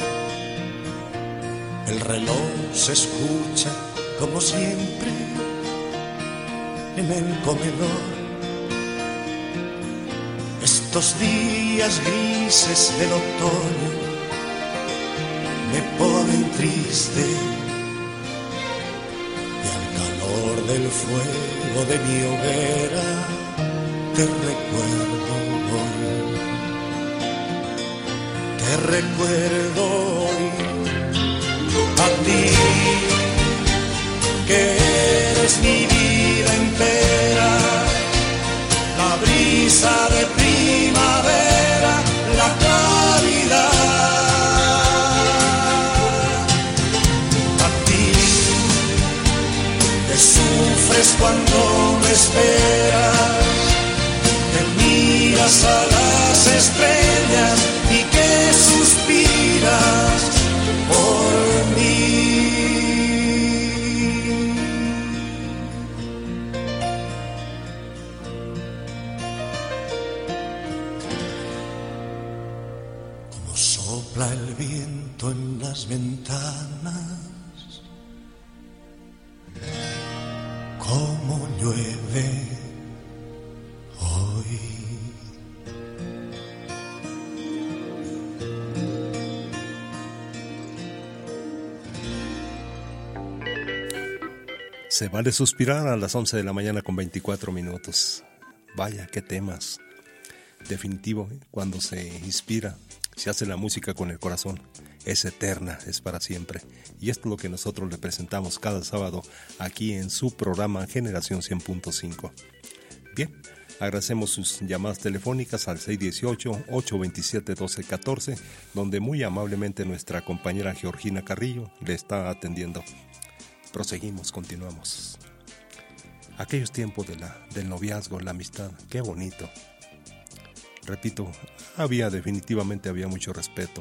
[SPEAKER 6] El reloj se escucha como siempre en el comedor. Estos días grises del otoño me ponen triste, y al calor del fuego de mi hoguera te recuerdo hoy, te recuerdo hoy, a ti que eres mi vida entera, la brisa de primavera, la claridad. A ti que sufres cuando me esperas, miras a las estrellas y que suspiras por mí. Como sopla el viento en las ventanas, como llueve hoy.
[SPEAKER 3] Se vale suspirar a las 11 de la mañana con 24 minutos. Vaya, qué temas. Definitivo, cuando se inspira, se hace la música con el corazón. Es eterna, es para siempre. Y esto es lo que nosotros le presentamos cada sábado aquí en su programa Generación 100.5. Bien, Agradecemos sus llamadas telefónicas al 618-827-1214, donde muy amablemente nuestra compañera Georgina Carrillo le está atendiendo. Proseguimos, continuamos. Aquellos tiempos del noviazgo, la amistad, qué bonito. Repito, definitivamente había mucho respeto.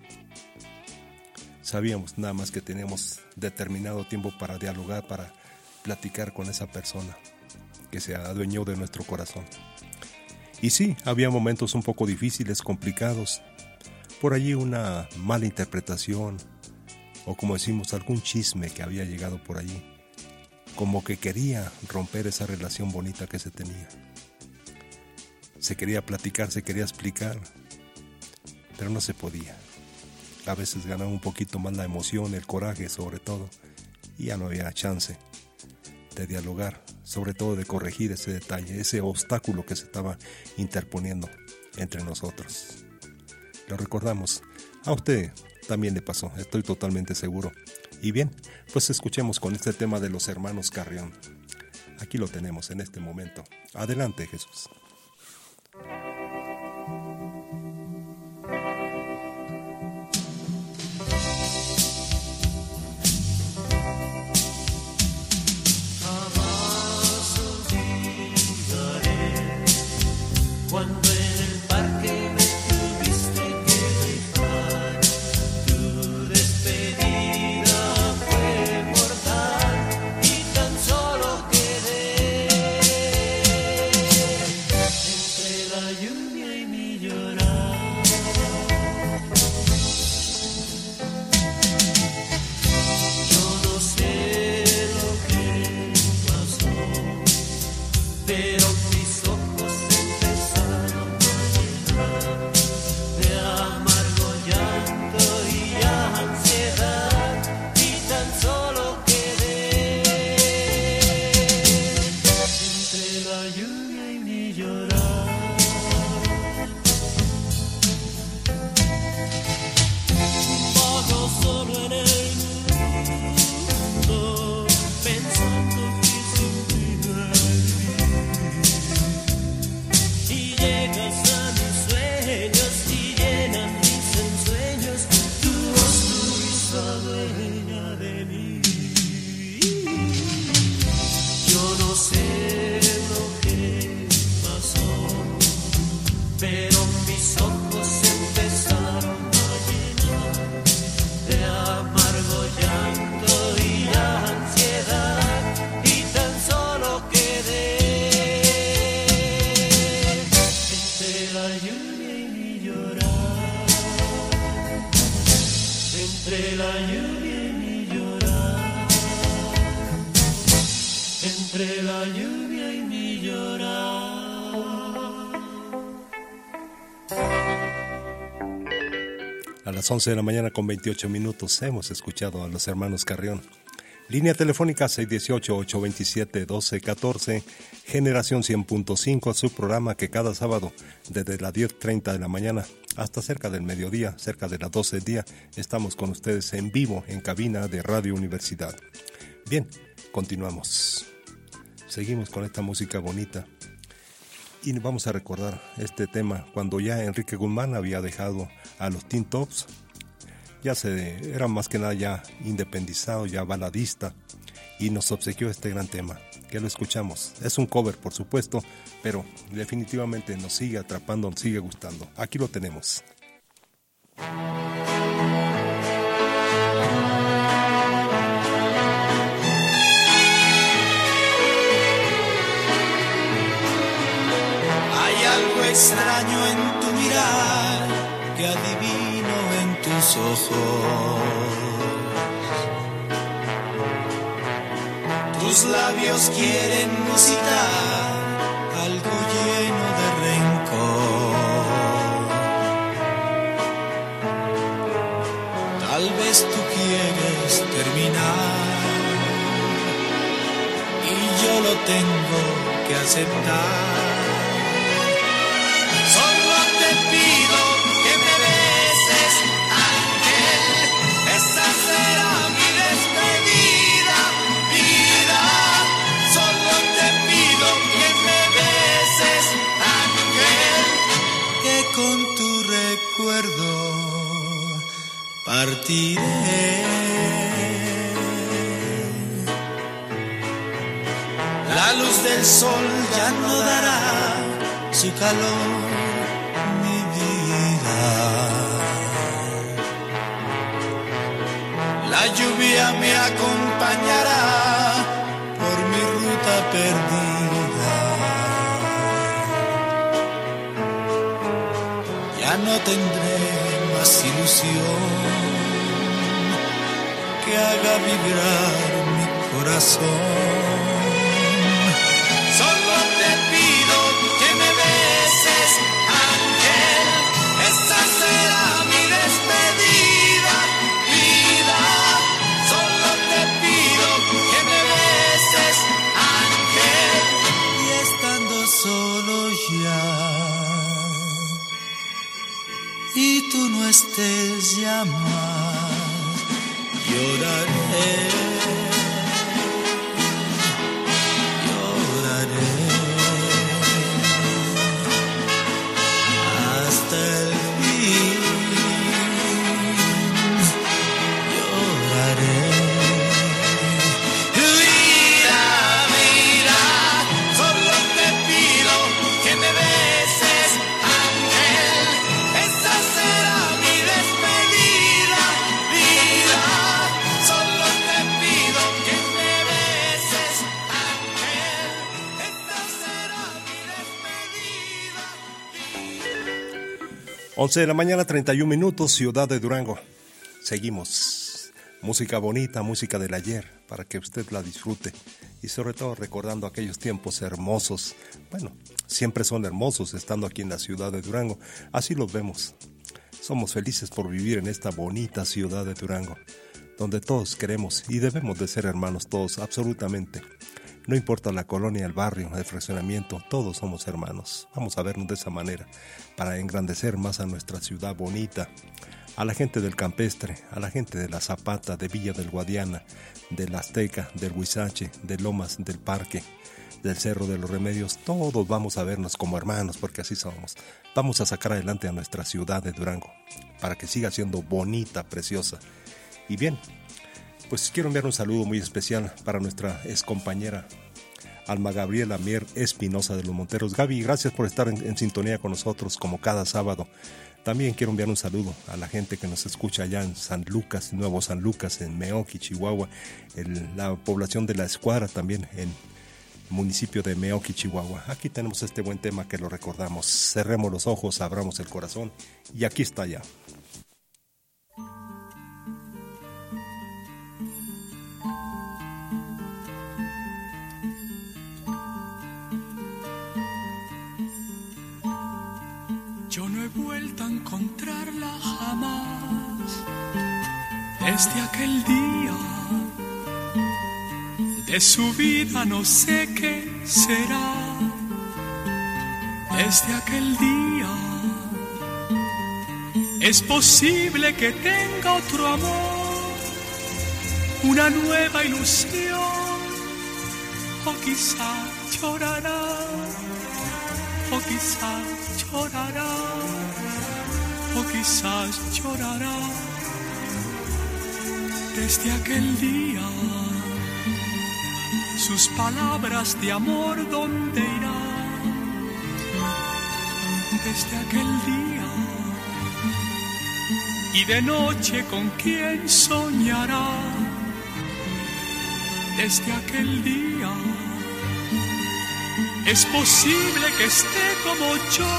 [SPEAKER 3] Sabíamos nada más que teníamos determinado tiempo para dialogar, para platicar con esa persona que se adueñó de nuestro corazón. Y sí, había momentos un poco difíciles, complicados. Por allí una mala interpretación, o como decimos, algún chisme que había llegado por allí. Como que quería romper esa relación bonita que se tenía. Se quería platicar, se quería explicar, pero no se podía. A veces ganaba un poquito más la emoción, el coraje sobre todo, y ya no había chance de dialogar, sobre todo de corregir ese detalle, ese obstáculo que se estaba interponiendo entre nosotros. Lo recordamos, a usted también le pasó, estoy totalmente seguro. Y bien, pues escuchemos con este tema de los hermanos Carrión. Aquí lo tenemos en este momento. Adelante, Jesús. A las 11 de la mañana con 28 minutos hemos escuchado a los hermanos Carrión. Línea telefónica 618-827-1214, Generación 100.5, su programa que cada sábado desde las 10:30 de la mañana hasta cerca del mediodía, cerca de las 12 del día, estamos con ustedes en vivo en cabina de Radio Universidad. Bien, continuamos. Seguimos con esta música bonita y vamos a recordar este tema cuando ya Enrique Guzmán había dejado a los Teen Tops. Ya era más que nada ya independizado, ya baladista, y nos obsequió este gran tema, que lo escuchamos. Es un cover, por supuesto, pero definitivamente nos sigue atrapando, nos sigue gustando. Aquí lo tenemos.
[SPEAKER 6] Hay algo extraño en tu mirar que adivino en tus ojos. Tus labios quieren musitar algo lleno de rencor. Tal vez tú quieres terminar y yo lo tengo que aceptar. Solo te pido que me beses, ángel, esa será mi despedida, vida. Solo te pido que me beses, recuerdo partiré. La luz del sol ya no dará su calor, mi vida. La lluvia me acompañará por mi ruta perdida. Ya no tendré más ilusión que haga vibrar mi corazón. Solo te pido que me beses, ángel, esa será mi despedida, vida. Solo te pido que me beses, ángel, y estando solo ya, y tú no estés ya más, lloraré.
[SPEAKER 3] Once de la mañana, 31 minutos, Ciudad de Durango. Seguimos. Música bonita, música del ayer, para que usted la disfrute. Y sobre todo recordando aquellos tiempos hermosos. Bueno, siempre son hermosos estando aquí en la ciudad de Durango. Así los vemos. Somos felices por vivir en esta bonita ciudad de Durango, donde todos queremos y debemos de ser hermanos todos, absolutamente. No importa la colonia, el barrio, el fraccionamiento, todos somos hermanos. Vamos a vernos de esa manera para engrandecer más a nuestra ciudad bonita, a la gente del Campestre, a la gente de la Zapata, de Villa del Guadiana, de la Azteca, del Huizache, de Lomas del Parque, del Cerro de los Remedios. Todos vamos a vernos como hermanos porque así somos. Vamos a sacar adelante a nuestra ciudad de Durango para que siga siendo bonita, preciosa. Y bien, pues quiero enviar un saludo muy especial para nuestra excompañera Alma Gabriela Mier Espinosa de los Monteros. Gaby, gracias por estar en sintonía con nosotros como cada sábado. También quiero enviar un saludo a la gente que nos escucha allá en San Lucas, Nuevo San Lucas, en Meoqui, Chihuahua, la población de La Escuadra también en el municipio de Meoqui, Chihuahua. Aquí tenemos este buen tema que lo recordamos. Cerremos los ojos, abramos el corazón y aquí está ya.
[SPEAKER 5] Yo no he vuelto a encontrarla jamás desde aquel día. De su vida no sé qué será. Desde aquel día es posible que tenga otro amor, una nueva ilusión, o quizá llorará, o quizás llorará, o quizás llorará. Desde aquel día, sus palabras de amor, ¿dónde irán? Desde aquel día, y de noche con quién soñará. Desde aquel día, es posible que esté como yo,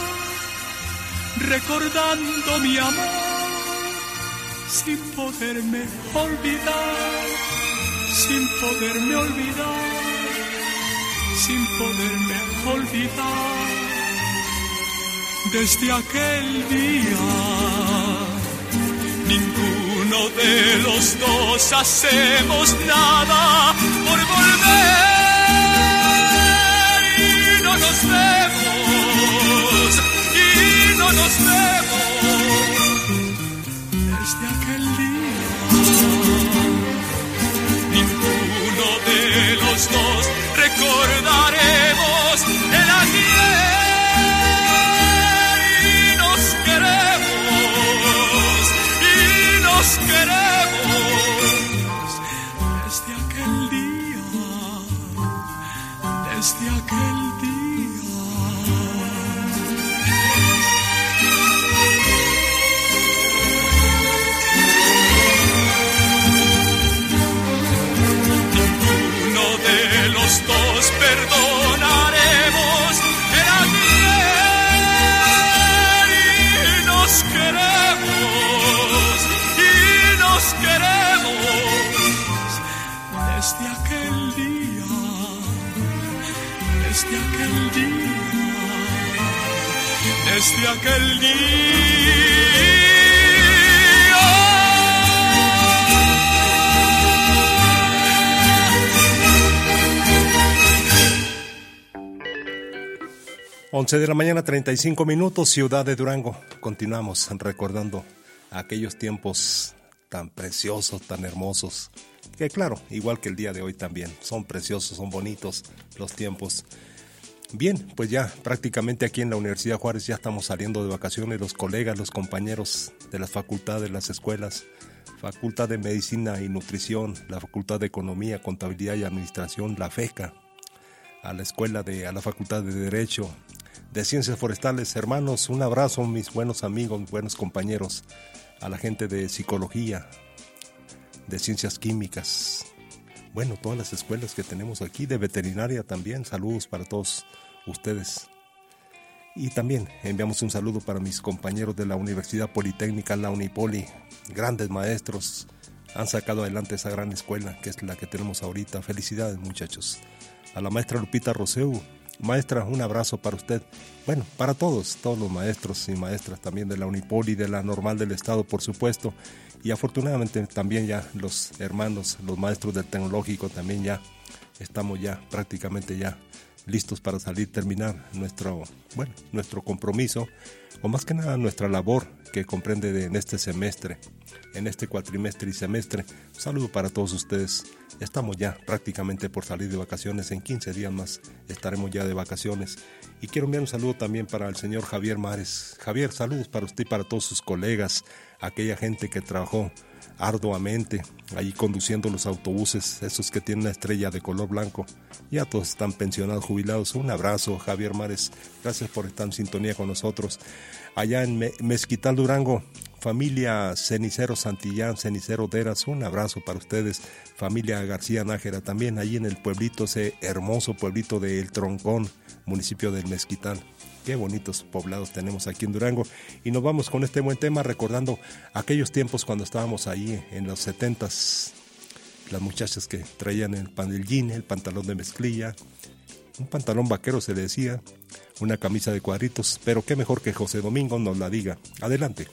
[SPEAKER 5] recordando mi amor, sin poderme olvidar, sin poderme olvidar, sin poderme olvidar. Desde aquel día, ninguno de los dos hacemos nada por volver. No nos vemos y no nos vemos. Desde aquel día, ninguno de los dos recordaremos el ayer y nos queremos. desde aquel día.
[SPEAKER 3] 11 de la mañana, 35 minutos, Ciudad de Durango. Continuamos recordando aquellos tiempos tan preciosos, tan hermosos, que claro, igual que el día de hoy también, son preciosos, son bonitos los tiempos. Bien, pues ya prácticamente aquí en la Universidad Juárez ya estamos saliendo de vacaciones, los colegas, los compañeros de las facultades, las escuelas, Facultad de Medicina y Nutrición, la Facultad de Economía, Contabilidad y Administración, la FECA, a la Facultad de Derecho, de Ciencias Forestales. Hermanos, un abrazo, mis buenos amigos, buenos compañeros, a la gente de Psicología, de Ciencias Químicas, bueno, todas las escuelas que tenemos aquí, de Veterinaria también, saludos para todos ustedes. Y también enviamos un saludo para mis compañeros de la Universidad Politécnica, la Unipoli, grandes maestros, han sacado adelante esa gran escuela que es la que tenemos ahorita. Felicidades, muchachos. A la maestra Lupita Roseu, maestra, un abrazo para usted. Bueno, para todos los maestros y maestras también de la Unipoli, de la Normal del Estado, por supuesto. Y afortunadamente también ya los hermanos, los maestros del Tecnológico también ya estamos ya prácticamente ya listos para salir, terminar nuestro compromiso, o más que nada nuestra labor que comprende en este semestre, en este cuatrimestre y semestre. Un saludo para todos ustedes. Estamos ya prácticamente por salir de vacaciones, en 15 días más estaremos ya de vacaciones. Y quiero enviar un saludo también para el señor Javier Mares. Javier, saludos para usted y para todos sus colegas, aquella gente que trabajó arduamente ahí conduciendo los autobuses, esos que tienen una estrella de color blanco. Ya todos están pensionados, jubilados. Un abrazo, Javier Mares, gracias por estar en sintonía con nosotros. Allá en Mezquital, Durango, familia Cenicero Santillán, Cenicero Deras, un abrazo para ustedes. Familia García Nájera también, ahí en el pueblito, ese hermoso pueblito de El Troncón, municipio del Mezquital. Qué bonitos poblados tenemos aquí en Durango. Y nos vamos con este buen tema, recordando aquellos tiempos cuando estábamos ahí en los 70s. Las muchachas que traían el jean, el pantalón de mezclilla, un pantalón vaquero se le decía, una camisa de cuadritos. Pero qué mejor que José Domingo nos la diga. Adelante.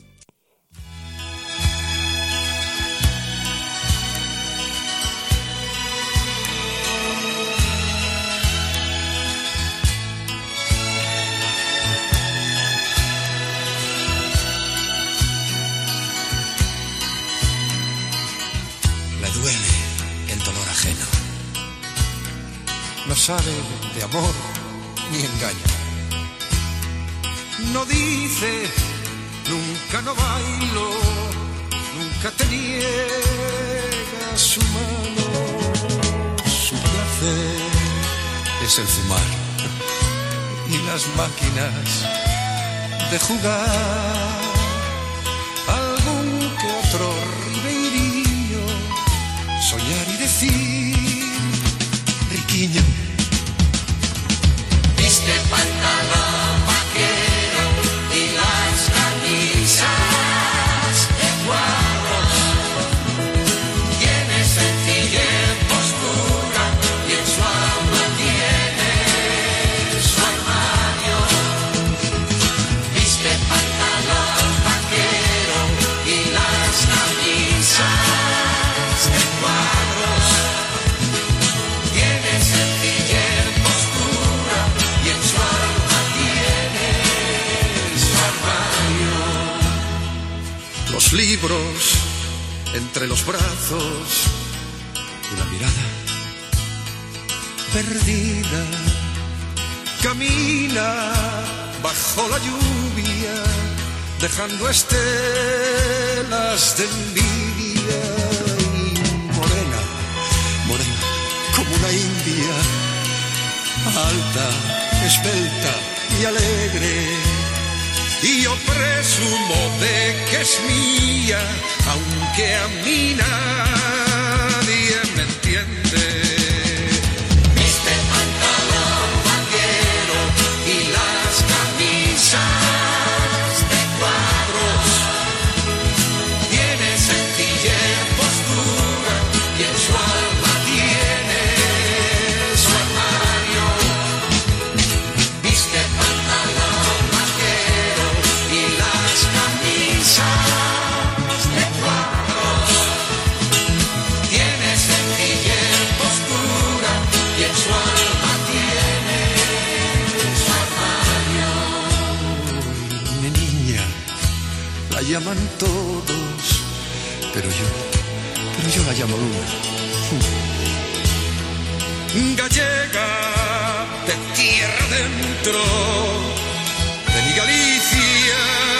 [SPEAKER 7] No sabe de amor ni engaño. No dice, nunca no bailo, nunca te niega su mano. Su placer es el fumar y las máquinas de jugar. Algún que otro ribeirillo, soñar y decir, riquiño.
[SPEAKER 8] Viste pantalón vaquero y las camisas de cuadros. Tiene sencillez, postura y en su alma tiene su armario. Viste pantalón vaquero y las camisas de cuadros. Tiene sencillez, postura y en su alma tiene su armario.
[SPEAKER 7] Los libros entre los brazos y la mirada perdida. Camina bajo la lluvia, dejando estelas de envidia. Y morena, morena, como una india, alta, esbelta y alegre. Y yo presumo de que es mía, aunque a mí nadie me entiende.
[SPEAKER 8] Viste pantalón vaquero y las camisas de cuadros. Tiene sencillez, postura y en su alma tiene su armario. Viste pantalón vaquero
[SPEAKER 7] llaman todos, pero yo la llamo Luna. Gallega de tierra dentro de mi Galicia,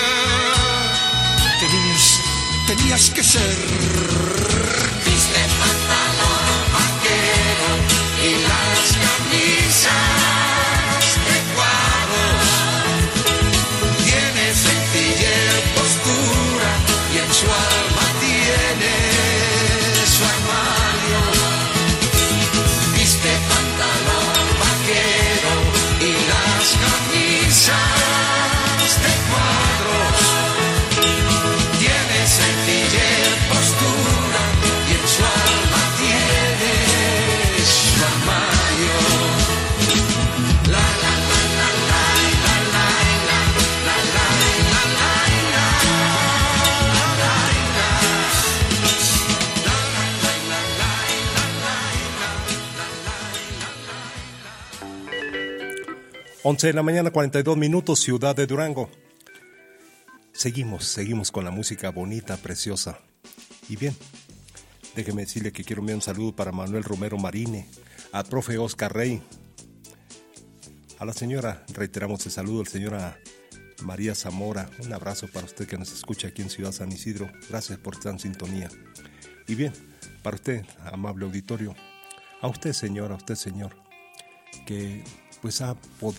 [SPEAKER 7] tenías que ser.
[SPEAKER 8] Viste pantalón vaquero y las camisas de cuadros. Tiene sencillez, postura y en su alma tiene su armario. Viste pantalón vaquero y las camisas de cuadros. Tiene sencillez, postura y en su alma tiene su armario. La la la la la la la la la la la
[SPEAKER 3] la 11 de la mañana, 42 minutos, ciudad de Durango. Seguimos con la música bonita, preciosa. Y bien, déjeme decirle que quiero enviar un saludo para Manuel Romero Marine, al profe Oscar Rey, a la señora, reiteramos el saludo, a la señora María Zamora. Un abrazo para usted que nos escucha aquí en Ciudad San Isidro. Gracias por estar en sintonía. Y bien, para usted, amable auditorio, a usted señor, que pues ha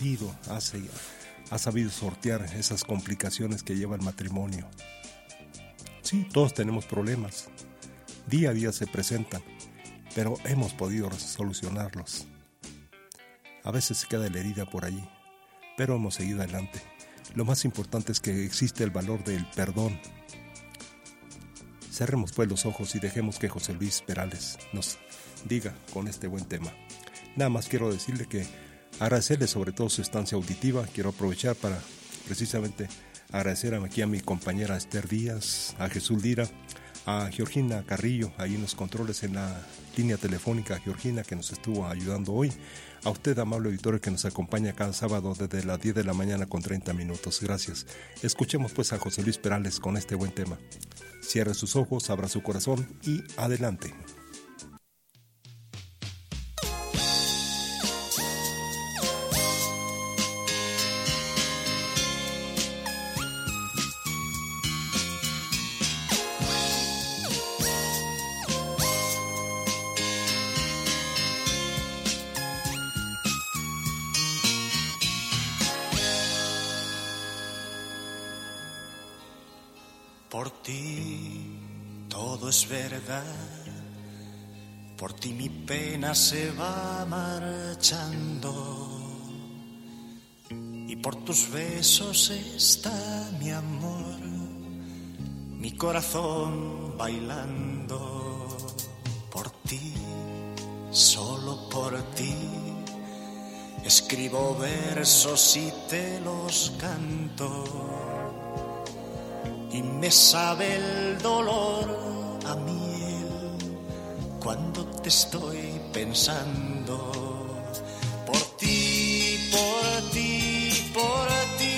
[SPEAKER 3] sabido sortear esas complicaciones que lleva el matrimonio. Sí, todos tenemos problemas, día a día se presentan, pero hemos podido solucionarlos. A veces se queda la herida por allí, pero hemos seguido adelante. Lo más importante es que existe el valor del perdón. Cerremos pues los ojos y dejemos que José Luis Perales nos diga con este buen tema. Nada más quiero decirle que agradecerle sobre todo su estancia auditiva. Quiero aprovechar para precisamente agradecer aquí a mi compañera Esther Díaz, a Jesús Lira, a Georgina Carrillo, ahí en los controles en la línea telefónica, Georgina, que nos estuvo ayudando hoy. A usted, amable auditorio, que nos acompaña cada sábado desde las 10 de la mañana con 30 minutos. Gracias. Escuchemos pues a José Luis Perales con este buen tema. Cierre sus ojos, abra su corazón y adelante.
[SPEAKER 6] Por ti todo es verdad, por ti mi pena se va marchando y por tus besos está mi amor, mi corazón bailando. Por ti, solo por ti, escribo versos y te los canto. Y me sabe el dolor a miel cuando te estoy pensando. Por ti, por ti, por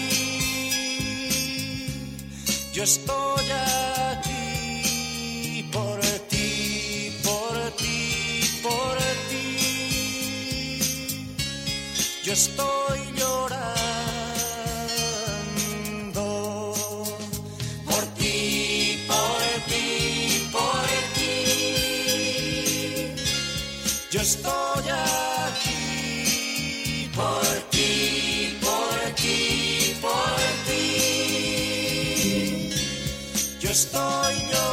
[SPEAKER 6] ti, yo estoy aquí. Por ti, por ti, por ti, yo estoy llorando. Yo estoy aquí por ti, por ti, por ti. Yo estoy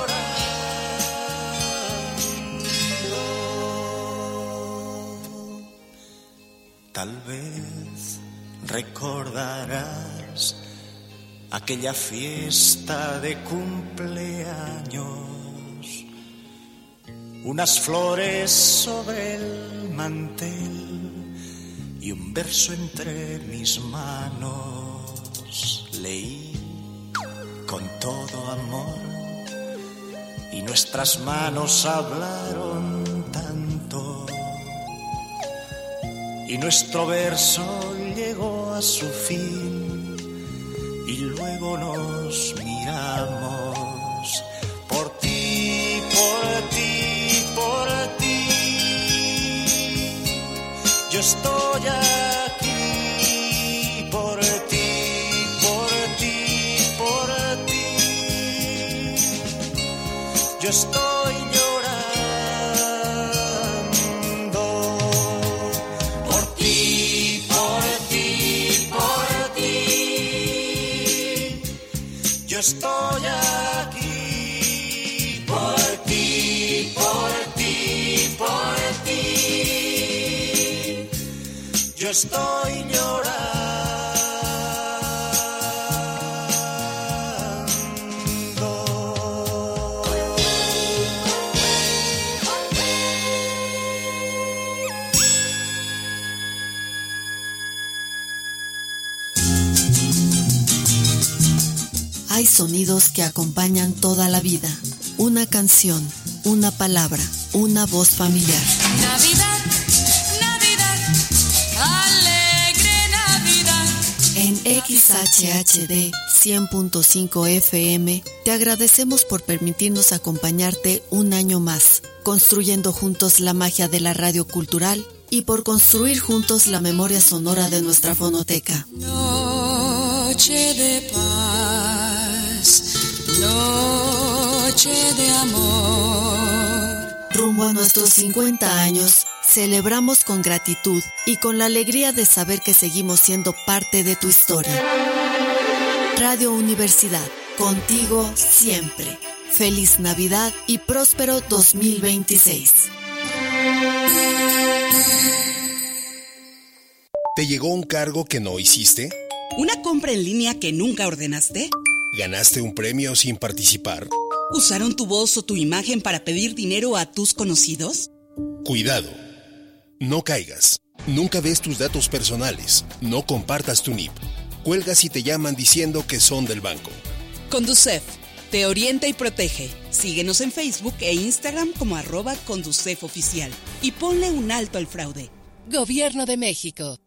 [SPEAKER 6] llorando. Tal vez recordarás aquella fiesta de cumpleaños. Unas flores sobre el mantel y un verso entre mis manos. Leí con todo amor y nuestras manos hablaron tanto. Y nuestro verso llegó a su fin y luego nos miramos.
[SPEAKER 4] yo estoy llorando por ti, por ti, por ti. Yo estoy aquí por ti, por ti, por ti. Yo estoy llorando.
[SPEAKER 9] Hay sonidos que acompañan toda la vida. Una canción, una palabra, una voz familiar.
[SPEAKER 10] Navidad, Navidad, alegre Navidad.
[SPEAKER 9] En XHHD 100.5 FM te agradecemos por permitirnos acompañarte un año más, construyendo juntos la magia de la radio cultural y por construir juntos la memoria sonora de nuestra fonoteca.
[SPEAKER 10] Noche de paz, noche de amor.
[SPEAKER 9] Rumbo a nuestros 50 años, celebramos con gratitud y con la alegría de saber que seguimos siendo parte de tu historia. Radio Universidad, contigo siempre. Feliz Navidad y próspero 2026.
[SPEAKER 11] ¿Te llegó un cargo que no hiciste?
[SPEAKER 12] ¿Una compra en línea que nunca ordenaste?
[SPEAKER 11] ¿Ganaste un premio sin participar?
[SPEAKER 12] ¿Usaron tu voz o tu imagen para pedir dinero a tus conocidos?
[SPEAKER 11] Cuidado. No caigas. Nunca des tus datos personales. No compartas tu NIP. Cuelgas si te llaman diciendo que son del banco.
[SPEAKER 12] Conducef. Te orienta y protege. Síguenos en Facebook e Instagram como @Conducef Oficial. Y ponle un alto al fraude.
[SPEAKER 13] Gobierno de México.